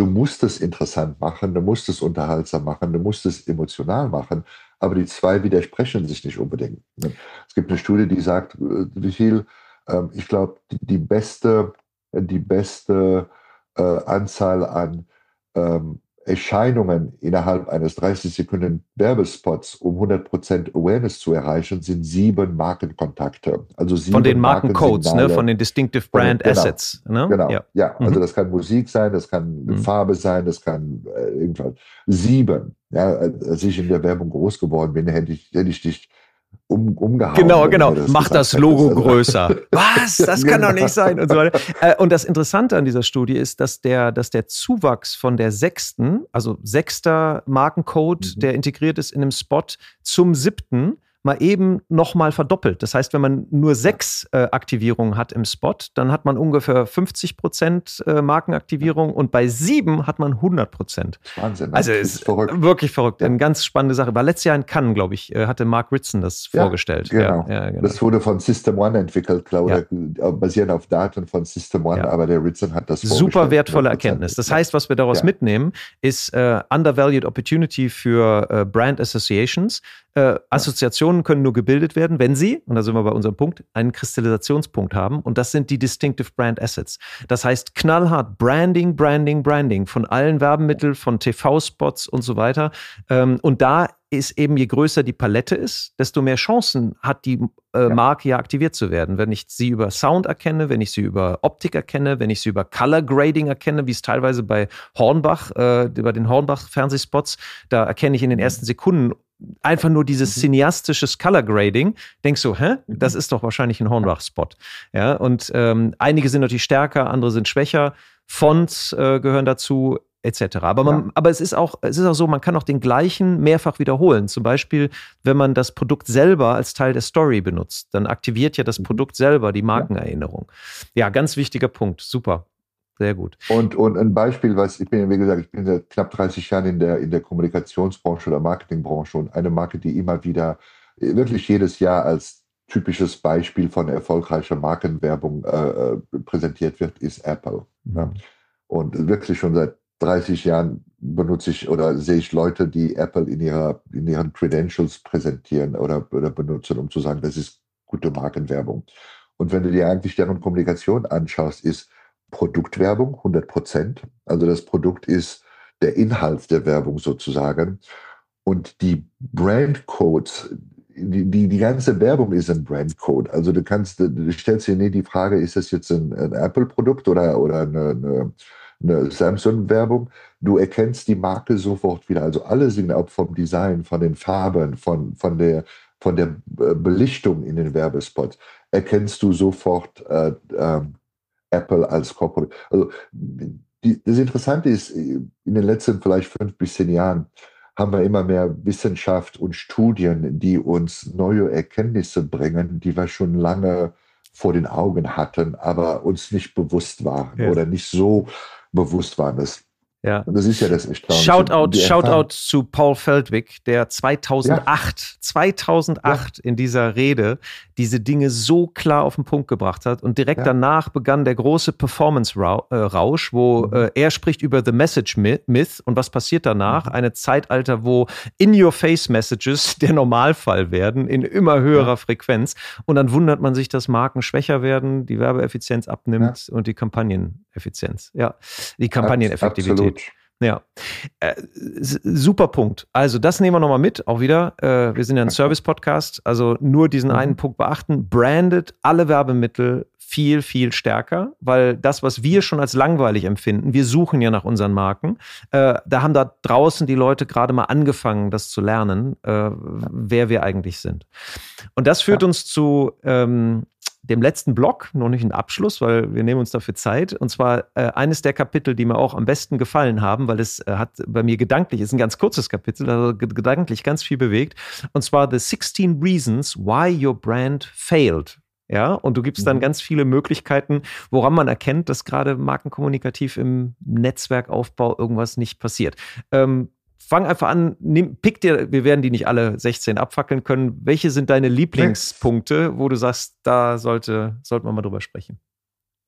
Du musst es interessant machen, du musst es unterhaltsam machen, du musst es emotional machen, aber die zwei widersprechen sich nicht unbedingt. Es gibt eine Studie, die sagt, wie viel, ich glaube, die beste, die beste äh, Anzahl an ähm, Erscheinungen innerhalb eines dreißig Sekunden Werbespots, um hundert Prozent Awareness zu erreichen, sind sieben Markenkontakte. Also sieben von den Markencodes, ne? Von den Distinctive Brand den, genau, Assets. Ne? Genau, ja. ja also mhm. das kann Musik sein, das kann mhm. Farbe sein, das kann äh, irgendwas. Sieben. Ja, als ich in der Werbung groß geworden bin, hätte ich, hätte ich dich Um, umgehauen. Genau, genau. Das Mach das Logo also, größer. Was? Das kann genau. doch nicht sein. Und so weiter. Und das Interessante an dieser Studie ist, dass der, dass der Zuwachs von der sechsten, also sechster Markencode, mhm. der integriert ist in einem Spot, zum siebten mal eben nochmal verdoppelt. Das heißt, wenn man nur sechs äh, Aktivierungen hat im Spot, dann hat man ungefähr fünfzig Prozent äh, Markenaktivierung und bei sieben hat man hundert Prozent. Wahnsinn. Ne? Also es ist verrückt. Wirklich verrückt. Ja. Eine ganz spannende Sache. War letztes Jahr in Cannes, glaube ich, hatte Mark Ritson das ja, vorgestellt. Genau. Ja, ja, genau. Das wurde von System One entwickelt, glaube ich, ja. basierend auf Daten von System One, ja. aber der Ritson hat das vorgestellt. Super wertvolle Erkenntnis. Das heißt, was wir daraus ja. mitnehmen, ist äh, undervalued opportunity für äh, Brand Associations. Äh, Assoziationen können nur gebildet werden, wenn sie, und da sind wir bei unserem Punkt, einen Kristallisationspunkt haben. Und das sind die Distinctive Brand Assets. Das heißt, knallhart Branding, Branding, Branding von allen Werbemitteln, von T V-Spots und so weiter. Ähm, und da ist eben, je größer die Palette ist, desto mehr Chancen hat die äh, ja. Marke ja aktiviert zu werden. Wenn ich sie über Sound erkenne, wenn ich sie über Optik erkenne, wenn ich sie über Color Grading erkenne, wie es teilweise bei Hornbach, äh, über den Hornbach-Fernsehspots, da erkenne ich in den ersten Sekunden einfach nur dieses cineastisches Color Grading, denkst du, hä, das ist doch wahrscheinlich ein Hornbach-Spot. Ja, und ähm, einige sind natürlich stärker, andere sind schwächer. Fonts äh, gehören dazu, et cetera. Aber, man, ja. aber es ist auch, es ist auch so, man kann auch den gleichen mehrfach wiederholen. Zum Beispiel, wenn man das Produkt selber als Teil der Story benutzt, dann aktiviert ja das Produkt selber die Markenerinnerung. Ja, ganz wichtiger Punkt. Super. Sehr gut. Und, und ein Beispiel, was ich bin, wie gesagt, ich bin seit knapp dreißig Jahren in der, in der Kommunikationsbranche oder Marketingbranche und eine Marke, die immer wieder, wirklich jedes Jahr als typisches Beispiel von erfolgreicher Markenwerbung äh, präsentiert wird, ist Apple. Mhm. Ja. Und wirklich schon seit dreißig Jahren benutze ich oder sehe ich Leute, die Apple in, ihrer, in ihren Credentials präsentieren oder, oder benutzen, um zu sagen, das ist gute Markenwerbung. Und wenn du dir eigentlich deren Kommunikation anschaust, ist Produktwerbung, hundert Prozent. Also das Produkt ist der Inhalt der Werbung sozusagen. Und die Brandcodes, die, die, die ganze Werbung ist ein Brandcode. Also du kannst, du stellst dir nicht die Frage, ist das jetzt ein, ein Apple-Produkt oder, oder eine, eine, eine Samsung-Werbung? Du erkennst die Marke sofort wieder. Also alle sind auch vom Design, von den Farben, von, von der, von der Belichtung in den Werbespots, erkennst du sofort äh, äh, Apple als Corporate. Also die, das Interessante ist, in den letzten vielleicht fünf bis zehn Jahren haben wir immer mehr Wissenschaft und Studien, die uns neue Erkenntnisse bringen, die wir schon lange vor den Augen hatten, aber uns nicht bewusst waren ja. oder nicht so bewusst waren. Das, ja. das ist ja das Erstaunliche. Shoutout, Shoutout zu Paul Feldwick, der zweitausendacht, ja. zweitausendacht ja. in dieser Rede diese Dinge so klar auf den Punkt gebracht hat. Und direkt ja. danach begann der große Performance-Rausch, wo mhm. äh, er spricht über The Message Myth. Und was passiert danach? Mhm. Eine Zeitalter, wo In-Your-Face-Messages der Normalfall werden, in immer höherer ja. Frequenz. Und dann wundert man sich, dass Marken schwächer werden, die Werbeeffizienz abnimmt ja. und die Kampagneneffizienz. Ja, die Kampagneneffektivität. Absolut. Ja, äh, super Punkt. Also das nehmen wir nochmal mit, auch wieder. Äh, wir sind ja ein Service-Podcast, also nur diesen mhm. einen Punkt beachten. Branded alle Werbemittel viel, viel stärker, weil das, was wir schon als langweilig empfinden, wir suchen ja nach unseren Marken. Äh, da haben da draußen die Leute gerade mal angefangen, das zu lernen, äh, wer wir eigentlich sind. Und das führt ja. uns zu ähm, dem letzten Block, noch nicht ein Abschluss, weil wir nehmen uns dafür Zeit. Und zwar äh, eines der Kapitel, die mir auch am besten gefallen haben, weil es äh, hat bei mir gedanklich, ist ein ganz kurzes Kapitel, also gedanklich ganz viel bewegt. Und zwar The sixteen Reasons Why Your Brand Failed. Ja, und du gibst dann mhm. ganz viele Möglichkeiten, woran man erkennt, dass gerade markenkommunikativ im Netzwerkaufbau irgendwas nicht passiert. Ähm, Fang einfach an, nimm, pick dir, wir werden die nicht alle sechzehn abfackeln können. Welche sind deine Lieblingspunkte, wo du sagst, da sollte, sollte man mal drüber sprechen?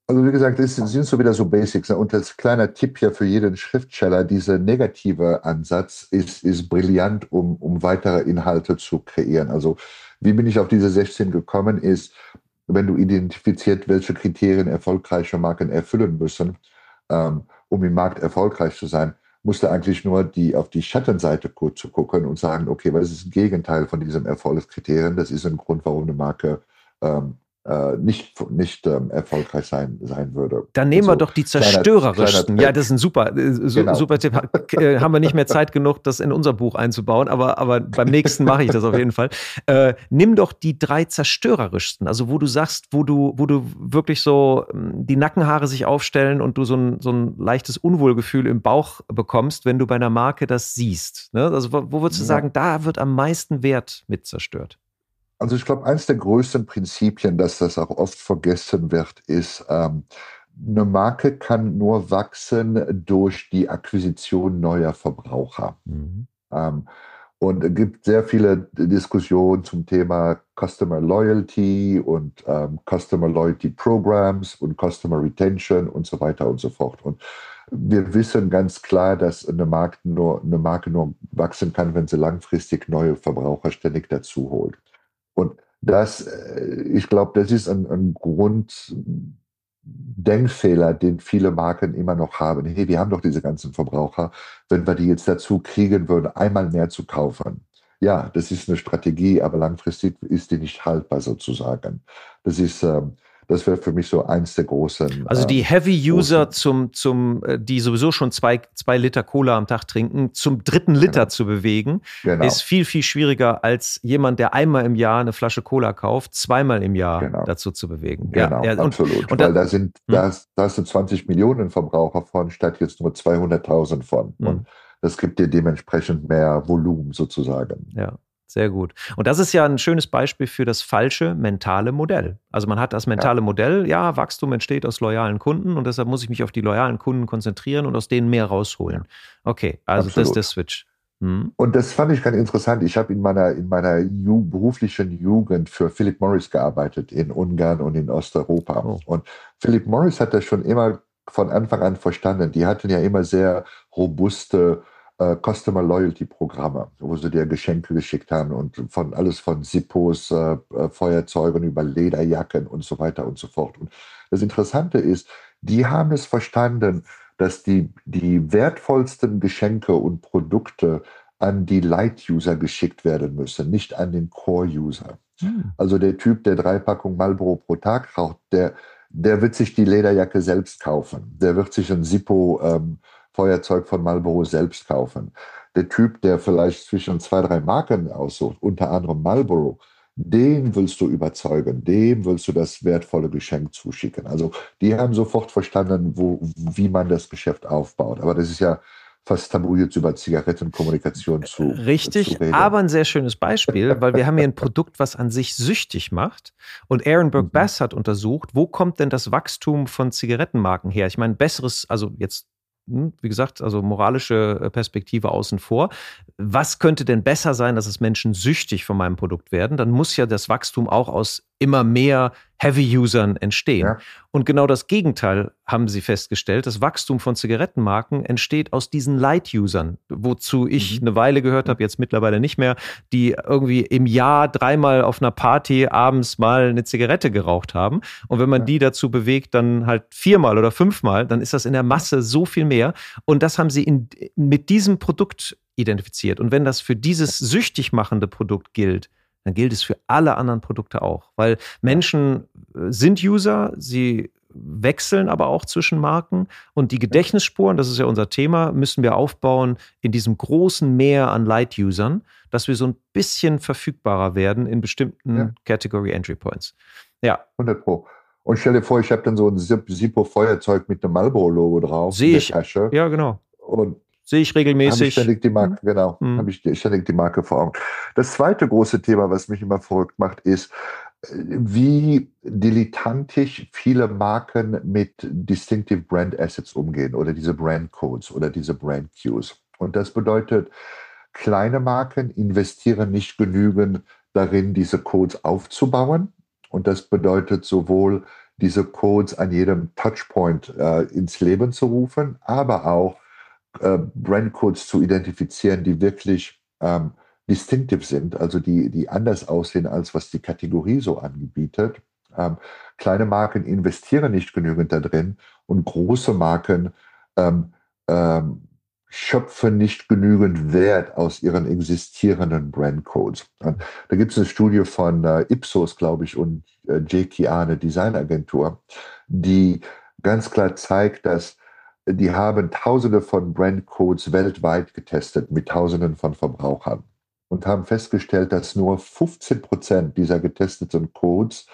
Also wie gesagt, das sind so wieder so Basics. Ne? Und als kleiner Tipp hier für jeden Schriftsteller, dieser negative Ansatz ist, ist brillant, um, um weitere Inhalte zu kreieren. Also wie bin ich auf diese sechzehn gekommen, ist, wenn du identifiziert, welche Kriterien erfolgreiche Marken erfüllen müssen, ähm, um im Markt erfolgreich zu sein, musst du eigentlich nur die, auf die Schattenseite kurz zu gucken und sagen, okay, was ist das Gegenteil von diesem Erfolgskriterien? Das ist ein Grund, warum eine Marke ähm, äh, nicht, nicht ähm, erfolgreich sein, sein würde. Dann nehmen wir Also doch die kleiner, kleiner zerstörerischsten. Ja, das ist Trick. ein super, äh, su- Genau. super Tipp. Ha- äh, Haben wir nicht mehr Zeit genug, das in unser Buch einzubauen, aber, aber beim nächsten mache ich das auf jeden Fall. Äh, nimm doch die drei zerstörerischsten, also wo du sagst, wo du, wo du wirklich so ähm, die Nackenhaare sich aufstellen und du so ein, so ein leichtes Unwohlgefühl im Bauch bekommst, wenn du bei einer Marke das siehst. Ne? Also wo, wo würdest du Ja. sagen, da wird am meisten Wert mit zerstört? Also ich glaube, eines der größten Prinzipien, dass das auch oft vergessen wird, ist, ähm, eine Marke kann nur wachsen durch die Akquisition neuer Verbraucher. Mhm. Ähm, und es gibt sehr viele Diskussionen zum Thema Customer Loyalty und ähm, Customer Loyalty Programs und Customer Retention und so weiter und so fort. Und wir wissen ganz klar, dass eine Marke nur, eine Marke nur wachsen kann, wenn sie langfristig neue Verbraucher ständig dazu holt. Und das, äh, ich glaube, das ist ein, ein Grunddenkfehler, den viele Marken immer noch haben. Hey, wir haben doch diese ganzen Verbraucher, wenn wir die jetzt dazu kriegen würden, einmal mehr zu kaufen. Ja, das ist eine Strategie, aber langfristig ist die nicht haltbar sozusagen. Das ist, ähm, das wäre für mich so eins der großen, Also die ähm, Heavy-User, großen, zum, zum, äh, die sowieso schon zwei, zwei Liter Cola am Tag trinken, zum dritten Liter genau, zu bewegen, ist genau, viel, viel schwieriger als jemand, der einmal im Jahr eine Flasche Cola kauft, zweimal im Jahr genau. dazu zu bewegen. Ja, Genau, ja, und, absolut. und Weil da, da sind, hm, da hast, da hast du zwanzig Millionen Verbraucher von, statt jetzt nur zweihunderttausend von. hm. Und das gibt dir dementsprechend mehr Volumen sozusagen. Ja, sehr gut. Und das ist ja ein schönes Beispiel für das falsche mentale Modell. Also man hat das Ja, mentale Modell, ja, Wachstum entsteht aus loyalen Kunden und deshalb muss ich mich auf die loyalen Kunden konzentrieren und aus denen mehr rausholen. ja, Okay, also das ist der absolut. Switch. Hm? Und das fand ich ganz interessant. Ich habe in meiner, in meiner Ju beruflichen Jugend für Philip Morris gearbeitet in Ungarn und in Osteuropa. Oh. Und Philip Morris hat das schon immer von Anfang an verstanden. Die hatten ja immer sehr robuste äh, Customer Loyalty Programme, wo sie dir Geschenke geschickt haben und von alles von Sippos, äh, äh, Feuerzeugen über Lederjacken und so weiter und so fort. Und das Interessante ist, die haben es verstanden, dass die, die wertvollsten Geschenke und Produkte an die Light-User geschickt werden müssen, nicht an den Core-User. Hm. Also der Typ, der drei Packungen Marlboro pro Tag raucht, der, der wird sich die Lederjacke selbst kaufen. Der wird sich ein Zippo-Feuerzeug ähm, von Marlboro selbst kaufen. Der Typ, der vielleicht zwischen zwei, drei Marken aussucht, unter anderem Marlboro, den willst du überzeugen, dem willst du das wertvolle Geschenk zuschicken. Also die haben sofort verstanden, wo, wie man das Geschäft aufbaut. Aber das ist ja fast tabu, jetzt über Zigarettenkommunikation zu, zu Richtig, aber reden. ein sehr schönes Beispiel, weil wir haben hier ein Produkt, was an sich süchtig macht. Und Aaron Mhm. Burke-Bass hat untersucht, wo kommt denn das Wachstum von Zigarettenmarken her? Ich meine, besseres, also jetzt, hm, wie gesagt, also moralische äh, Perspektive außen vor. Was könnte denn besser sein, dass es Menschen süchtig von meinem Produkt werden? Dann muss ja das Wachstum auch aus immer mehr Heavy-Usern entstehen. Ja, Und genau das Gegenteil haben sie festgestellt. Das Wachstum von Zigarettenmarken entsteht aus diesen Light-Usern, wozu ich mhm. eine Weile gehört Ja, habe, jetzt mittlerweile nicht mehr, die irgendwie im Jahr dreimal auf einer Party abends mal eine Zigarette geraucht haben. Und wenn man ja, die dazu bewegt, dann halt viermal oder fünfmal, dann ist das in der ja, Masse so viel mehr. Und das haben sie in, mit diesem Produkt identifiziert. Und wenn das für dieses süchtig machende Produkt gilt, dann gilt es für alle anderen Produkte auch. Weil ja, Menschen äh, sind User, sie wechseln aber auch zwischen Marken und die ja, Gedächtnisspuren, das ist ja unser Thema, müssen wir aufbauen in diesem großen Meer an Light-Usern, dass wir so ein bisschen verfügbarer werden in ja, bestimmten Category Entry Points. Ja, hundert Pro. Und stell dir vor, ich habe dann so ein Zippo-Feuerzeug mit einem Marlboro-Logo drauf in sehe der ich, Tasche ja genau, und sehe ich habe ich regelmäßig. ständig die Hm, Marke, genau, hm. habe ich ständig die Marke vor Augen. Das zweite große Thema, was mich immer verrückt macht, ist, äh, wie dilettantisch viele Marken mit Distinctive Brand Assets umgehen oder diese Brand Codes oder diese Brand Cues. Und das bedeutet, kleine Marken investieren nicht genügend darin, diese Codes aufzubauen. Und das bedeutet sowohl diese Codes an jedem Touchpoint äh, ins Leben zu rufen, aber auch äh, Brandcodes zu identifizieren, die wirklich ähm, distinctive sind, also die, die anders aussehen, als was die Kategorie so anbietet. Ähm, kleine Marken investieren nicht genügend da drin und große Marken ähm, ähm, schöpfen nicht genügend Wert aus ihren existierenden Brandcodes. Und da gibt es eine Studie von äh, Ipsos, glaube ich, und äh, J K R, eine Designagentur, die ganz klar zeigt, dass die haben Tausende von Brandcodes weltweit getestet mit Tausenden von Verbrauchern und haben festgestellt, dass nur fünfzehn Prozent dieser getesteten Codes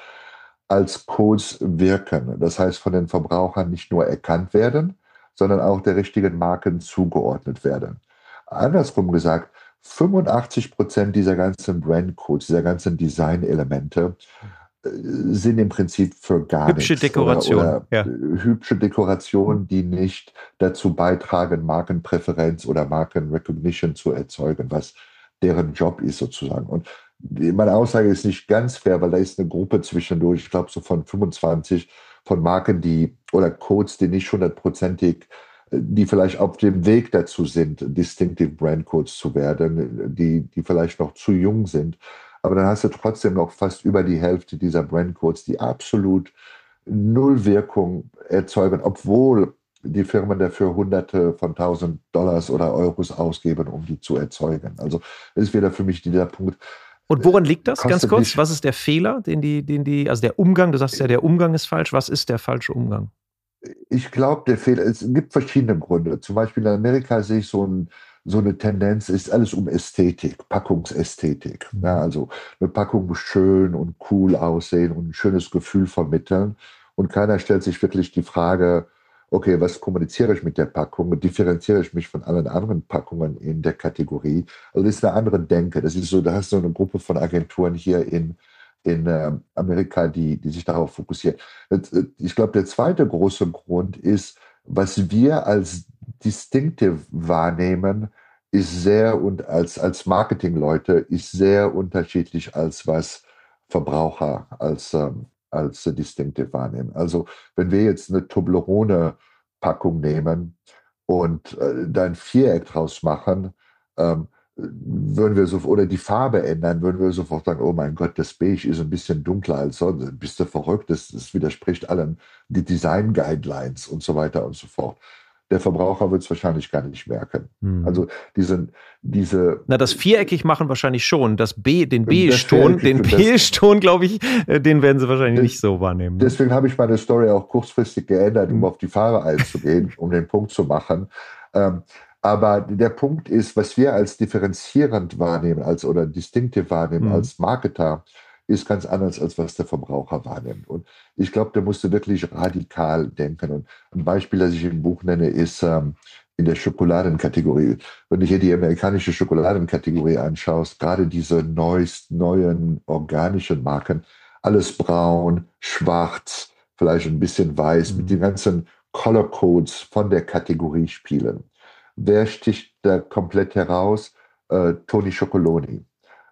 als Codes wirken. Das heißt, von den Verbrauchern nicht nur erkannt werden, sondern auch der richtigen Marken zugeordnet werden. Andersrum gesagt, fünfundachtzig Prozent dieser ganzen Brandcodes, dieser ganzen Designelemente äh, sind im Prinzip für gar Hübsche nichts Dekoration, oder, oder ja. äh, hübsche Dekorationen, die nicht dazu beitragen, Markenpräferenz oder Markenrecognition zu erzeugen, was deren Job ist sozusagen. Und die, meine Aussage ist nicht ganz fair, weil da ist eine Gruppe zwischendurch, ich glaube so von fünfundzwanzig von Marken, die oder Codes, die nicht hundertprozentig, die vielleicht auf dem Weg dazu sind, Distinctive Brand Codes zu werden, die, die vielleicht noch zu jung sind. Aber dann hast du trotzdem noch fast über die Hälfte dieser Brand Codes, die absolut null Wirkung erzeugen, obwohl die Firmen dafür Hunderte von tausend Dollars oder Euros ausgeben, um die zu erzeugen. Also das ist wieder für mich dieser Punkt. Und woran liegt das? Ganz Kostet kurz, nicht- was ist der Fehler, den die, den die, also der Umgang, du sagst ja, der Umgang ist falsch. Was ist der falsche Umgang? Ich glaube, der Fehler, es gibt verschiedene Gründe. Zum Beispiel in Amerika sehe ich so, ein, so eine Tendenz, ist alles um Ästhetik, Packungsästhetik. Ja, also eine Packung muss schön und cool aussehen und ein schönes Gefühl vermitteln. Und keiner stellt sich wirklich die Frage, okay, was kommuniziere ich mit der Packung? Und differenziere ich mich von allen anderen Packungen in der Kategorie? Also das ist eine andere Denke. Das ist so, da hast du eine Gruppe von Agenturen hier in, in äh, Amerika, die, die sich darauf fokussieren. Ich glaube, der zweite große Grund ist, was wir als distinctive wahrnehmen, ist sehr und als, als Marketingleute ist sehr unterschiedlich als was Verbraucher als, ähm, als distinctive wahrnehmen. Also wenn wir jetzt eine Toblerone-Packung nehmen und äh, da ein Viereck draus machen, ähm, würden wir so, oder die Farbe ändern, würden wir sofort sagen, oh mein Gott, das Beige ist ein bisschen dunkler als sonst. Bist du verrückt? Das, das widerspricht allen die Design-Guidelines und so weiter und so fort. Der Verbraucher wird es wahrscheinlich gar nicht merken. Hm. Also diese, diese Na, das viereckig machen wahrscheinlich schon. Das B, den Das Beige-Ton, viereckig den und das- Beige-Ton, glaube ich, äh, den werden sie wahrscheinlich Das- nicht so wahrnehmen. Ne? Deswegen habe ich meine Story auch kurzfristig geändert, um Mhm. auf die Farbe einzugehen, um den Punkt zu machen. Ähm, aber der Punkt ist, was wir als differenzierend wahrnehmen, als oder distinctive wahrnehmen, Mhm. als Marketer, ist ganz anders, als was der Verbraucher wahrnimmt. Und ich glaube, da musst du wirklich radikal denken. Und ein Beispiel, das ich im Buch nenne, ist ähm, in der Schokoladenkategorie. Wenn du hier die amerikanische Schokoladenkategorie anschaust, gerade diese neuest, neuen organischen Marken, alles braun, schwarz, vielleicht ein bisschen weiß, Mhm. mit den ganzen Color Codes von der Kategorie spielen. Wer sticht da komplett heraus? Äh, Tony Chocoloni.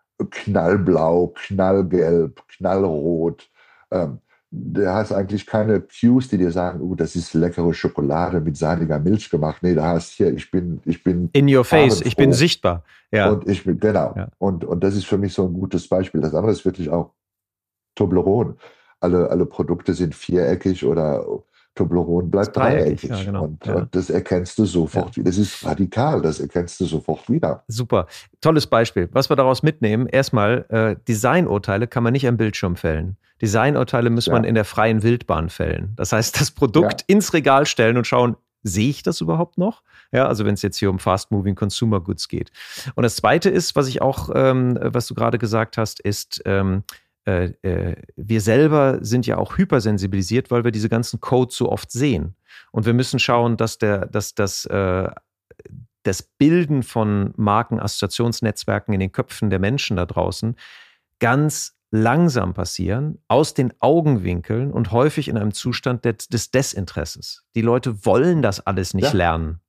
Knallblau, knallgelb, knallrot. Ähm, da hast eigentlich keine Cues, die dir sagen, oh, das ist leckere Schokolade mit sahniger Milch gemacht. Nee, da hast hier, ich bin, ich bin In your face, ich bin farbenfroh. sichtbar. Ja. Und ich bin, genau. Ja. Und, und das ist für mich so ein gutes Beispiel. Das andere ist wirklich auch Toblerone. Alle, alle Produkte sind viereckig oder Toblerone bleibt Dreieckig, dreieckig. ja, genau. Und, Ja. und das erkennst du sofort wieder. Das ist radikal, das erkennst du sofort wieder. Super. Tolles Beispiel. Was wir daraus mitnehmen, erstmal, äh, Designurteile kann man nicht am Bildschirm fällen. Designurteile muss Ja. man in der freien Wildbahn fällen. Das heißt, das Produkt Ja. ins Regal stellen und schauen, sehe ich das überhaupt noch? Ja, also wenn es jetzt hier um Fast-Moving Consumer Goods geht. Und das Zweite ist, was ich auch, ähm, was du gerade gesagt hast, ist, ähm, äh, äh, wir selber sind ja auch hypersensibilisiert, weil wir diese ganzen Codes so oft sehen. Und wir müssen schauen, dass der, dass das, äh, das Bilden von Markenassoziationsnetzwerken in den Köpfen der Menschen da draußen ganz langsam passieren, aus den Augenwinkeln und häufig in einem Zustand des, des Desinteresses. Die Leute wollen das alles nicht Ja. lernen.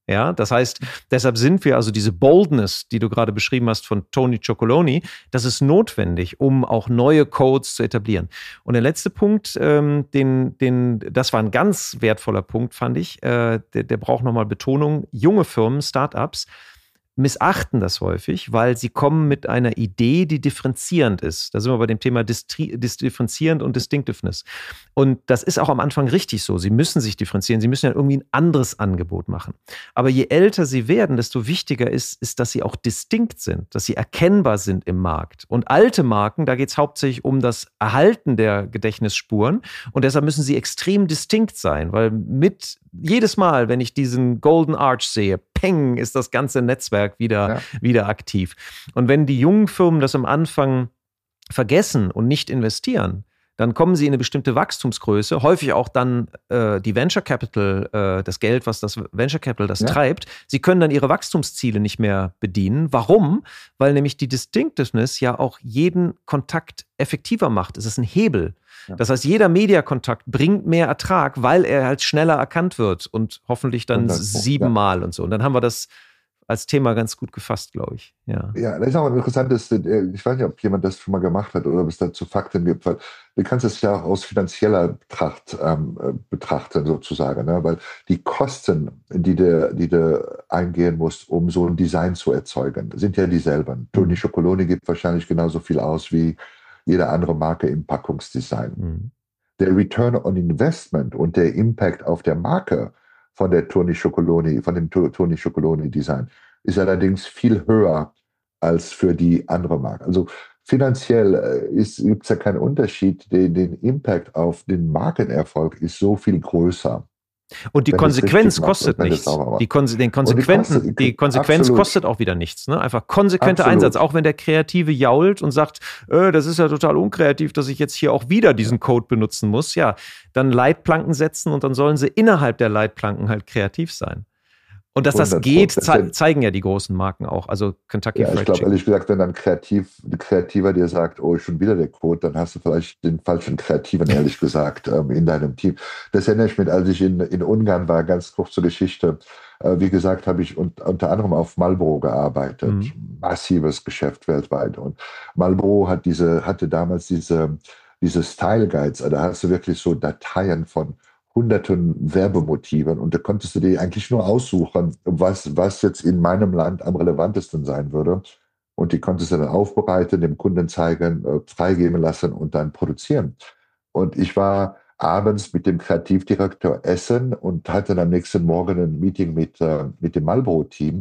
Ja, das heißt, deshalb sind wir, also diese Boldness, die du gerade beschrieben hast von Tony Chocolonely, das ist notwendig, um auch neue Codes zu etablieren. Und der letzte Punkt, ähm, den, den, das war ein ganz wertvoller Punkt, fand ich, äh, der, der braucht nochmal Betonung. Junge Firmen, Startups, missachten das häufig, weil sie kommen mit einer Idee, die differenzierend ist. Da sind wir bei dem Thema Distri- dis- differenzierend und Distinctiveness. Und das ist auch am Anfang richtig so. Sie müssen sich differenzieren. Sie müssen ja irgendwie ein anderes Angebot machen. Aber je älter sie werden, desto wichtiger ist, ist, dass sie auch distinkt sind, dass sie erkennbar sind im Markt. Und alte Marken, da geht es hauptsächlich um das Erhalten der Gedächtnisspuren. Und deshalb müssen sie extrem distinkt sein, weil mit jedes Mal, wenn ich diesen Golden Arch sehe, peng, ist das ganze Netzwerk wieder, ja. wieder aktiv. Und wenn die jungen Firmen das am Anfang vergessen und nicht investieren, dann kommen sie in eine bestimmte Wachstumsgröße, häufig auch dann äh, die Venture Capital, äh, das Geld, was das Venture Capital das ja. treibt. Sie können dann ihre Wachstumsziele nicht mehr bedienen. Warum? Weil nämlich die Distinctiveness ja auch jeden Kontakt effektiver macht. Es ist ein Hebel. Ja. Das heißt, jeder Mediakontakt bringt mehr Ertrag, weil er halt schneller erkannt wird und hoffentlich dann siebenmal ja. und so. Und dann haben wir das als Thema ganz gut gefasst, glaube ich. Ja, ja, das ist auch ein interessantes, ich weiß nicht, ob jemand das schon mal gemacht hat oder ob es dazu Fakten gibt, weil du kannst es ja auch aus finanzieller Betracht ähm, betrachten sozusagen, ne? Weil die Kosten, die du, die du eingehen musst, um so ein Design zu erzeugen, sind ja dieselben. Mhm. Tony Chocolonely gibt wahrscheinlich genauso viel aus wie jede andere Marke im Packungsdesign. Mhm. Der Return on Investment und der Impact auf der Marke von der Tony Chocolonely, von dem Tony Chocolonely Design ist allerdings viel höher als für die andere Marke. Also finanziell gibt es ja keinen Unterschied. Den, den Impact auf den Markenerfolg ist so viel größer. Und die Konsequenz kostet nichts. Die, Konse- den Konsequenten, die, die Konsequenz absolut. Kostet auch wieder nichts. Ne? Einfach konsequenter absolut. Einsatz. Auch wenn der Kreative jault und sagt, äh, das ist ja total unkreativ, dass ich jetzt hier auch wieder diesen Code benutzen muss. Ja, dann Leitplanken setzen und dann sollen sie innerhalb der Leitplanken halt kreativ sein. Und dass das geht, ze- zeigen ja die großen Marken auch. Also Kentucky ja, Fried ich glaube, ehrlich gesagt, wenn dann kreativ, ein Kreativer dir sagt, oh, schon wieder der Code, dann hast du vielleicht den falschen Kreativen, ehrlich gesagt, ähm, in deinem Team. Das erinnere ich mich, als ich in, in Ungarn war, ganz kurze Geschichte. Äh, wie gesagt, habe ich un, unter anderem auf Marlboro gearbeitet. Mhm. Massives Geschäft weltweit. Und Marlboro hat diese, hatte damals diese, diese Style Guides. Da hast du wirklich so Dateien von hunderten Werbemotiven und da konntest du dir eigentlich nur aussuchen, was, was jetzt in meinem Land am relevantesten sein würde. Und die konntest du dann aufbereiten, dem Kunden zeigen, äh, freigeben lassen und dann produzieren. Und ich war abends mit dem Kreativdirektor essen und hatte am nächsten Morgen ein Meeting mit, äh, mit dem Marlboro-Team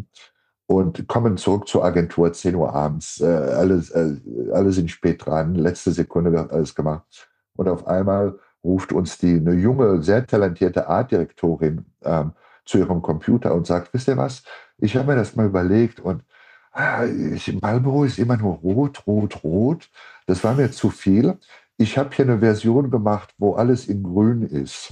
und kommen zurück zur Agentur, zehn Uhr abends. Äh, alle, äh, alle sind spät dran, letzte Sekunde wird alles gemacht. Und auf einmal ruft uns die, eine junge, sehr talentierte Artdirektorin ähm, zu ihrem Computer und sagt, wisst ihr was, ich habe mir das mal überlegt und ah, ich, Marlboro ist immer nur rot, rot, rot. Das war mir zu viel. Ich habe hier eine Version gemacht, wo alles in grün ist.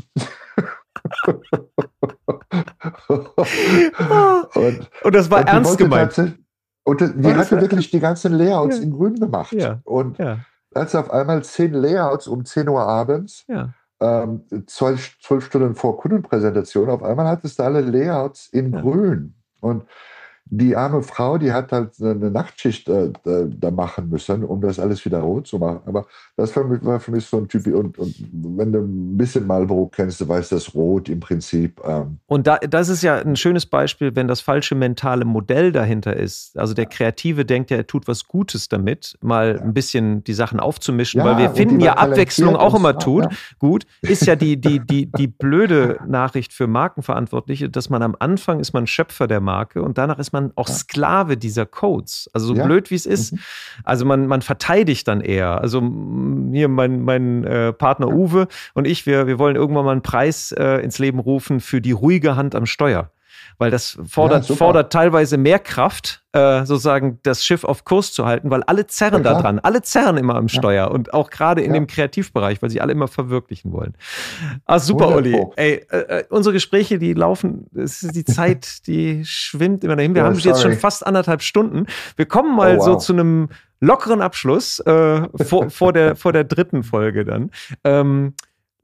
und, und das war und ernst gemeint. Und die, die hatte wirklich die ganzen Layouts ja. in grün gemacht. Ja. Und ja. als auf einmal zehn Layouts um zehn Uhr abends, ja. ähm, zwölf, zwölf Stunden vor Kundenpräsentation, auf einmal hattest du alle Layouts in ja. grün. Und die arme Frau, die hat halt eine Nachtschicht äh, da machen müssen, um das alles wieder rot zu machen. Aber das für mich, war für mich so ein Typ. Und, und wenn du ein bisschen Marlboro kennst, du weißt, das Rot im Prinzip. Ähm, und da, das ist ja ein schönes Beispiel, wenn das falsche mentale Modell dahinter ist. Also der Kreative denkt ja, er tut was Gutes damit, mal ja. ein bisschen die Sachen aufzumischen, ja, weil wir finden ja Abwechslung auch immer tut. Ja. Gut, ist ja die, die, die, die blöde Nachricht für Markenverantwortliche, dass man am Anfang ist man Schöpfer der Marke und danach ist man man auch Sklave dieser Codes. Also so ja. blöd wie es ist. Mhm. Also man, man verteidigt dann eher. Also hier mein, mein äh, Partner Uwe und ich, wir, wir wollen irgendwann mal einen Preis äh, ins Leben rufen für die ruhige Hand am Steuer. Weil das fordert, ja, fordert teilweise mehr Kraft, äh, sozusagen das Schiff auf Kurs zu halten, weil alle zerren ja, da dran. Alle zerren immer am Steuer ja. und auch gerade in ja. dem Kreativbereich, weil sie alle immer verwirklichen wollen. Ah, super, Olli. Ey, äh, unsere Gespräche, die laufen, es ist die Zeit, die schwimmt immer dahin. Wir oh, haben sorry. jetzt schon fast anderthalb Stunden. Wir kommen mal oh, wow. so zu einem lockeren Abschluss äh, vor, vor, der, vor der dritten Folge dann. Ähm,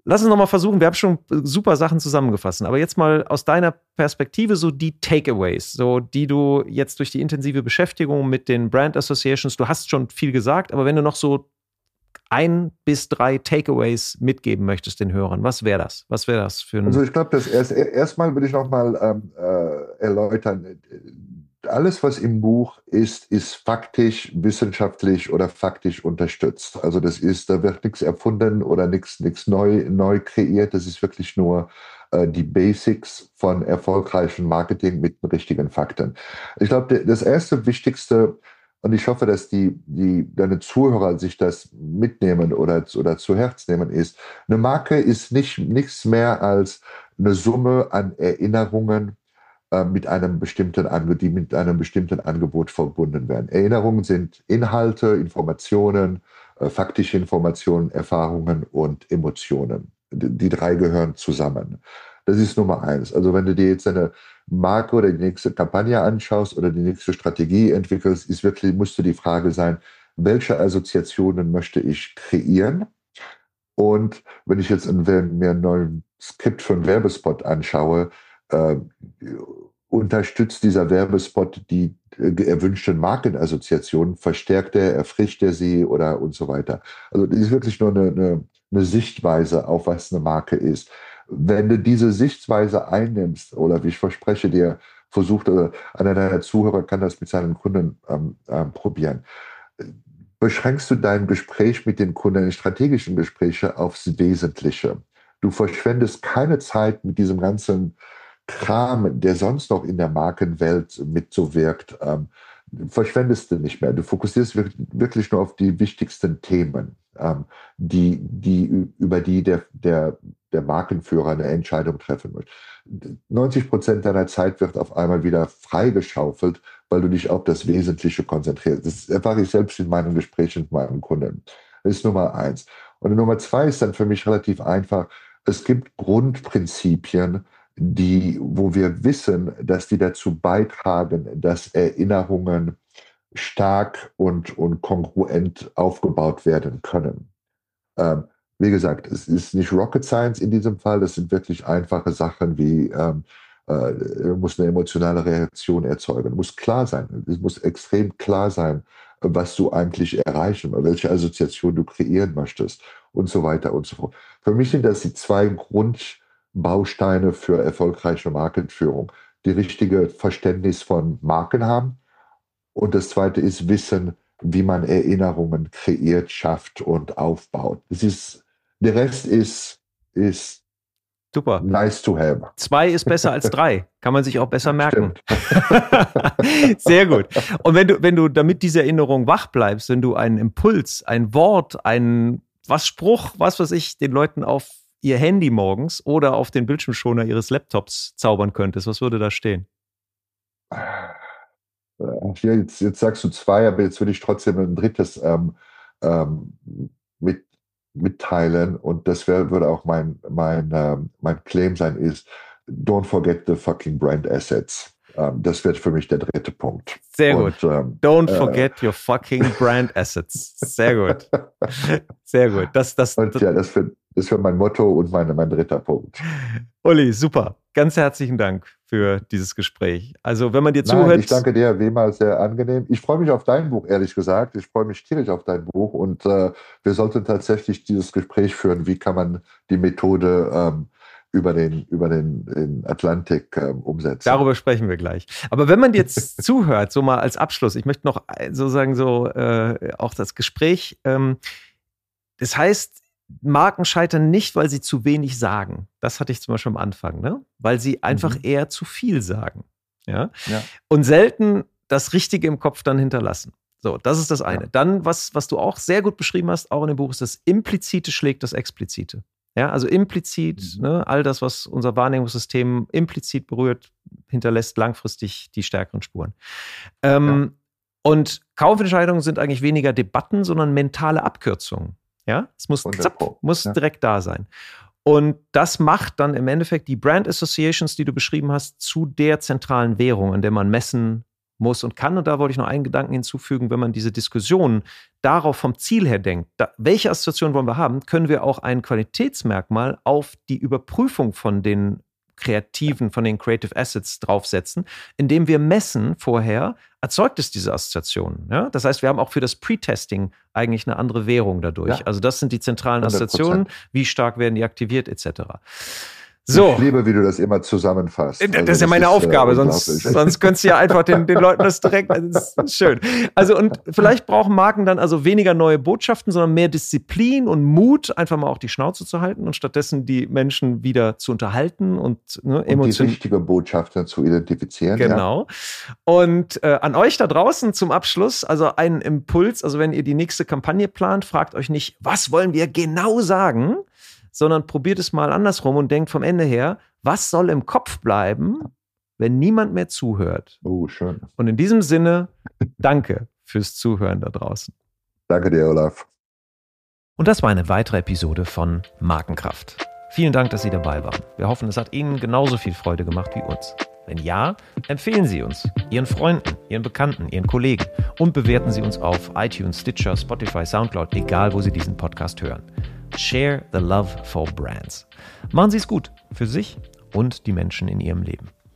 Lass uns nochmal versuchen, wir haben schon super Sachen zusammengefasst, aber jetzt mal aus deiner Perspektive so die Takeaways, so die du jetzt durch die intensive Beschäftigung mit den Brand Associations, du hast schon viel gesagt, aber wenn du noch so ein bis drei Takeaways mitgeben möchtest den Hörern, was wäre das? Was wäre das für ein... Also ich glaube, das erst, erstmal würde ich nochmal ähm, äh, erläutern, alles, was im Buch ist, ist faktisch, wissenschaftlich oder faktisch unterstützt. Also das ist, da wird nichts erfunden oder nichts nichts neu, neu kreiert. Das ist wirklich nur äh, die Basics von erfolgreichem Marketing mit den richtigen Fakten. Ich glaube, das erste Wichtigste, und ich hoffe, dass die, die, deine Zuhörer sich das mitnehmen oder, oder zu Herz nehmen, ist, eine Marke ist nicht, nichts mehr als eine Summe an Erinnerungen, mit einem bestimmten Angebot, die mit einem bestimmten Angebot verbunden werden. Erinnerungen sind Inhalte, Informationen, äh, faktische Informationen, Erfahrungen und Emotionen. Die, die drei gehören zusammen. Das ist Nummer eins. Also wenn du dir jetzt eine Marke oder die nächste Kampagne anschaust oder die nächste Strategie entwickelst, ist wirklich, musste die Frage sein, welche Assoziationen möchte ich kreieren? Und wenn ich jetzt ein, mir ein neues Skript für einen Werbespot anschaue, äh, unterstützt dieser Werbespot die äh, erwünschten Markenassoziationen, verstärkt er, erfrischt er sie oder und so weiter. Also das ist wirklich nur eine, eine, eine Sichtweise, auf was eine Marke ist. Wenn du diese Sichtweise einnimmst, oder wie ich verspreche dir, versucht, oder einer deiner Zuhörer kann das mit seinen Kunden ähm, ähm, probieren, beschränkst du dein Gespräch mit den Kunden, die strategischen Gespräche, aufs Wesentliche. Du verschwendest keine Zeit mit diesem ganzen Kram, der sonst noch in der Markenwelt mitwirkt, ähm, verschwendest du nicht mehr. Du fokussierst wirklich nur auf die wichtigsten Themen, ähm, die, die, über die der, der, der Markenführer eine Entscheidung treffen muss. neunzig Prozent deiner Zeit wird auf einmal wieder freigeschaufelt, weil du dich auf das Wesentliche konzentrierst. Das erfahre ich selbst in meinen Gesprächen mit meinen Kunden. Das ist Nummer eins. Und Nummer zwei ist dann für mich relativ einfach. Es gibt Grundprinzipien, die, wo wir wissen, dass die dazu beitragen, dass Erinnerungen stark und, und kongruent aufgebaut werden können. Ähm, wie gesagt, es ist nicht Rocket Science in diesem Fall, das sind wirklich einfache Sachen wie, ähm, äh, muss eine emotionale Reaktion erzeugen, muss klar sein, es muss extrem klar sein, was du eigentlich erreichen, welche Assoziation du kreieren möchtest und so weiter und so fort. Für mich sind das die zwei Grundbausteine für erfolgreiche Markenführung. Die richtige Verständnis von Marken haben und das zweite ist Wissen, wie man Erinnerungen kreiert, schafft und aufbaut. Das ist, der Rest ist, ist super. Nice to have. Zwei ist besser als drei. Kann man sich auch besser merken. Sehr gut. Und wenn du, wenn du damit diese Erinnerung wach bleibst, wenn du einen Impuls, ein Wort, einen was Spruch, was weiß ich, den Leuten auf ihr Handy morgens oder auf den Bildschirmschoner ihres Laptops zaubern könntest, was würde da stehen? Ja, jetzt, jetzt sagst du zwei, aber jetzt würde ich trotzdem ein drittes ähm, ähm, mit, mitteilen und das wär, würde auch mein, mein, ähm, mein Claim sein, ist don't forget the fucking brand assets. Ähm, das wird für mich der dritte Punkt. Sehr gut. Und, ähm, don't forget äh, your fucking brand assets. Sehr gut. Sehr gut. Das, das, und das, ja, das wird, das wird mein Motto und meine, mein dritter Punkt. Uli, super. Ganz herzlichen Dank für dieses Gespräch. Also, wenn man dir Nein, zuhört. Ich danke dir, wie immer, sehr angenehm. Ich freue mich auf dein Buch, ehrlich gesagt. Ich freue mich tierisch auf dein Buch und äh, wir sollten tatsächlich dieses Gespräch führen. Wie kann man die Methode ähm, über den, über den, den Atlantik ähm, umsetzen? Darüber sprechen wir gleich. Aber wenn man jetzt zuhört, so mal als Abschluss, ich möchte noch sozusagen so äh, auch das Gespräch, ähm, das heißt, Marken scheitern nicht, weil sie zu wenig sagen. Das hatte ich zum Beispiel am Anfang, ne? Weil sie einfach mhm. eher zu viel sagen. Ja? Ja. Und selten das Richtige im Kopf dann hinterlassen. So, das ist das eine. Ja. Dann, was, was du auch sehr gut beschrieben hast, auch in dem Buch, ist das Implizite schlägt das Explizite. Ja, also implizit, mhm. ne, all das, was unser Wahrnehmungssystem implizit berührt, hinterlässt langfristig die stärkeren Spuren. Ähm, ja. Und Kaufentscheidungen sind eigentlich weniger Debatten, sondern mentale Abkürzungen. Ja, es muss, zapp, muss ja. direkt da sein. Und das macht dann im Endeffekt die Brand Associations, die du beschrieben hast, zu der zentralen Währung, an der man messen muss und kann. Und da wollte ich noch einen Gedanken hinzufügen, wenn man diese Diskussion darauf vom Ziel her denkt, da, welche Assoziation wollen wir haben, können wir auch ein Qualitätsmerkmal auf die Überprüfung von den Kreativen, von den Creative Assets draufsetzen, indem wir messen vorher, erzeugt es diese Assoziationen. Ja? Das heißt, wir haben auch für das Pre-Testing eigentlich eine andere Währung dadurch. Ja. Also das sind die zentralen hundert Prozent. Assoziationen, wie stark werden die aktiviert et cetera. So. Ich liebe, wie du das immer zusammenfasst. Also das ist ja meine ist, Aufgabe, äh, sonst, sonst könntest du ja einfach den, den Leuten das direkt, das ist schön. Also und vielleicht brauchen Marken dann also weniger neue Botschaften, sondern mehr Disziplin und Mut, einfach mal auch die Schnauze zu halten und stattdessen die Menschen wieder zu unterhalten und, ne, Emotionen. Die richtige Botschaften zu identifizieren. Genau. Ja. Und äh, an euch da draußen zum Abschluss, also ein Impuls, also wenn ihr die nächste Kampagne plant, fragt euch nicht, was wollen wir genau sagen, sondern probiert es mal andersrum und denkt vom Ende her, was soll im Kopf bleiben, wenn niemand mehr zuhört? Oh, schön. Und in diesem Sinne, danke fürs Zuhören da draußen. Danke dir, Olaf. Und das war eine weitere Episode von Markenkraft. Vielen Dank, dass Sie dabei waren. Wir hoffen, es hat Ihnen genauso viel Freude gemacht wie uns. Wenn ja, empfehlen Sie uns, Ihren Freunden, Ihren Bekannten, Ihren Kollegen und bewerten Sie uns auf iTunes, Stitcher, Spotify, Soundcloud, egal wo Sie diesen Podcast hören. Share the love for brands. Machen Sie es gut für sich und die Menschen in Ihrem Leben.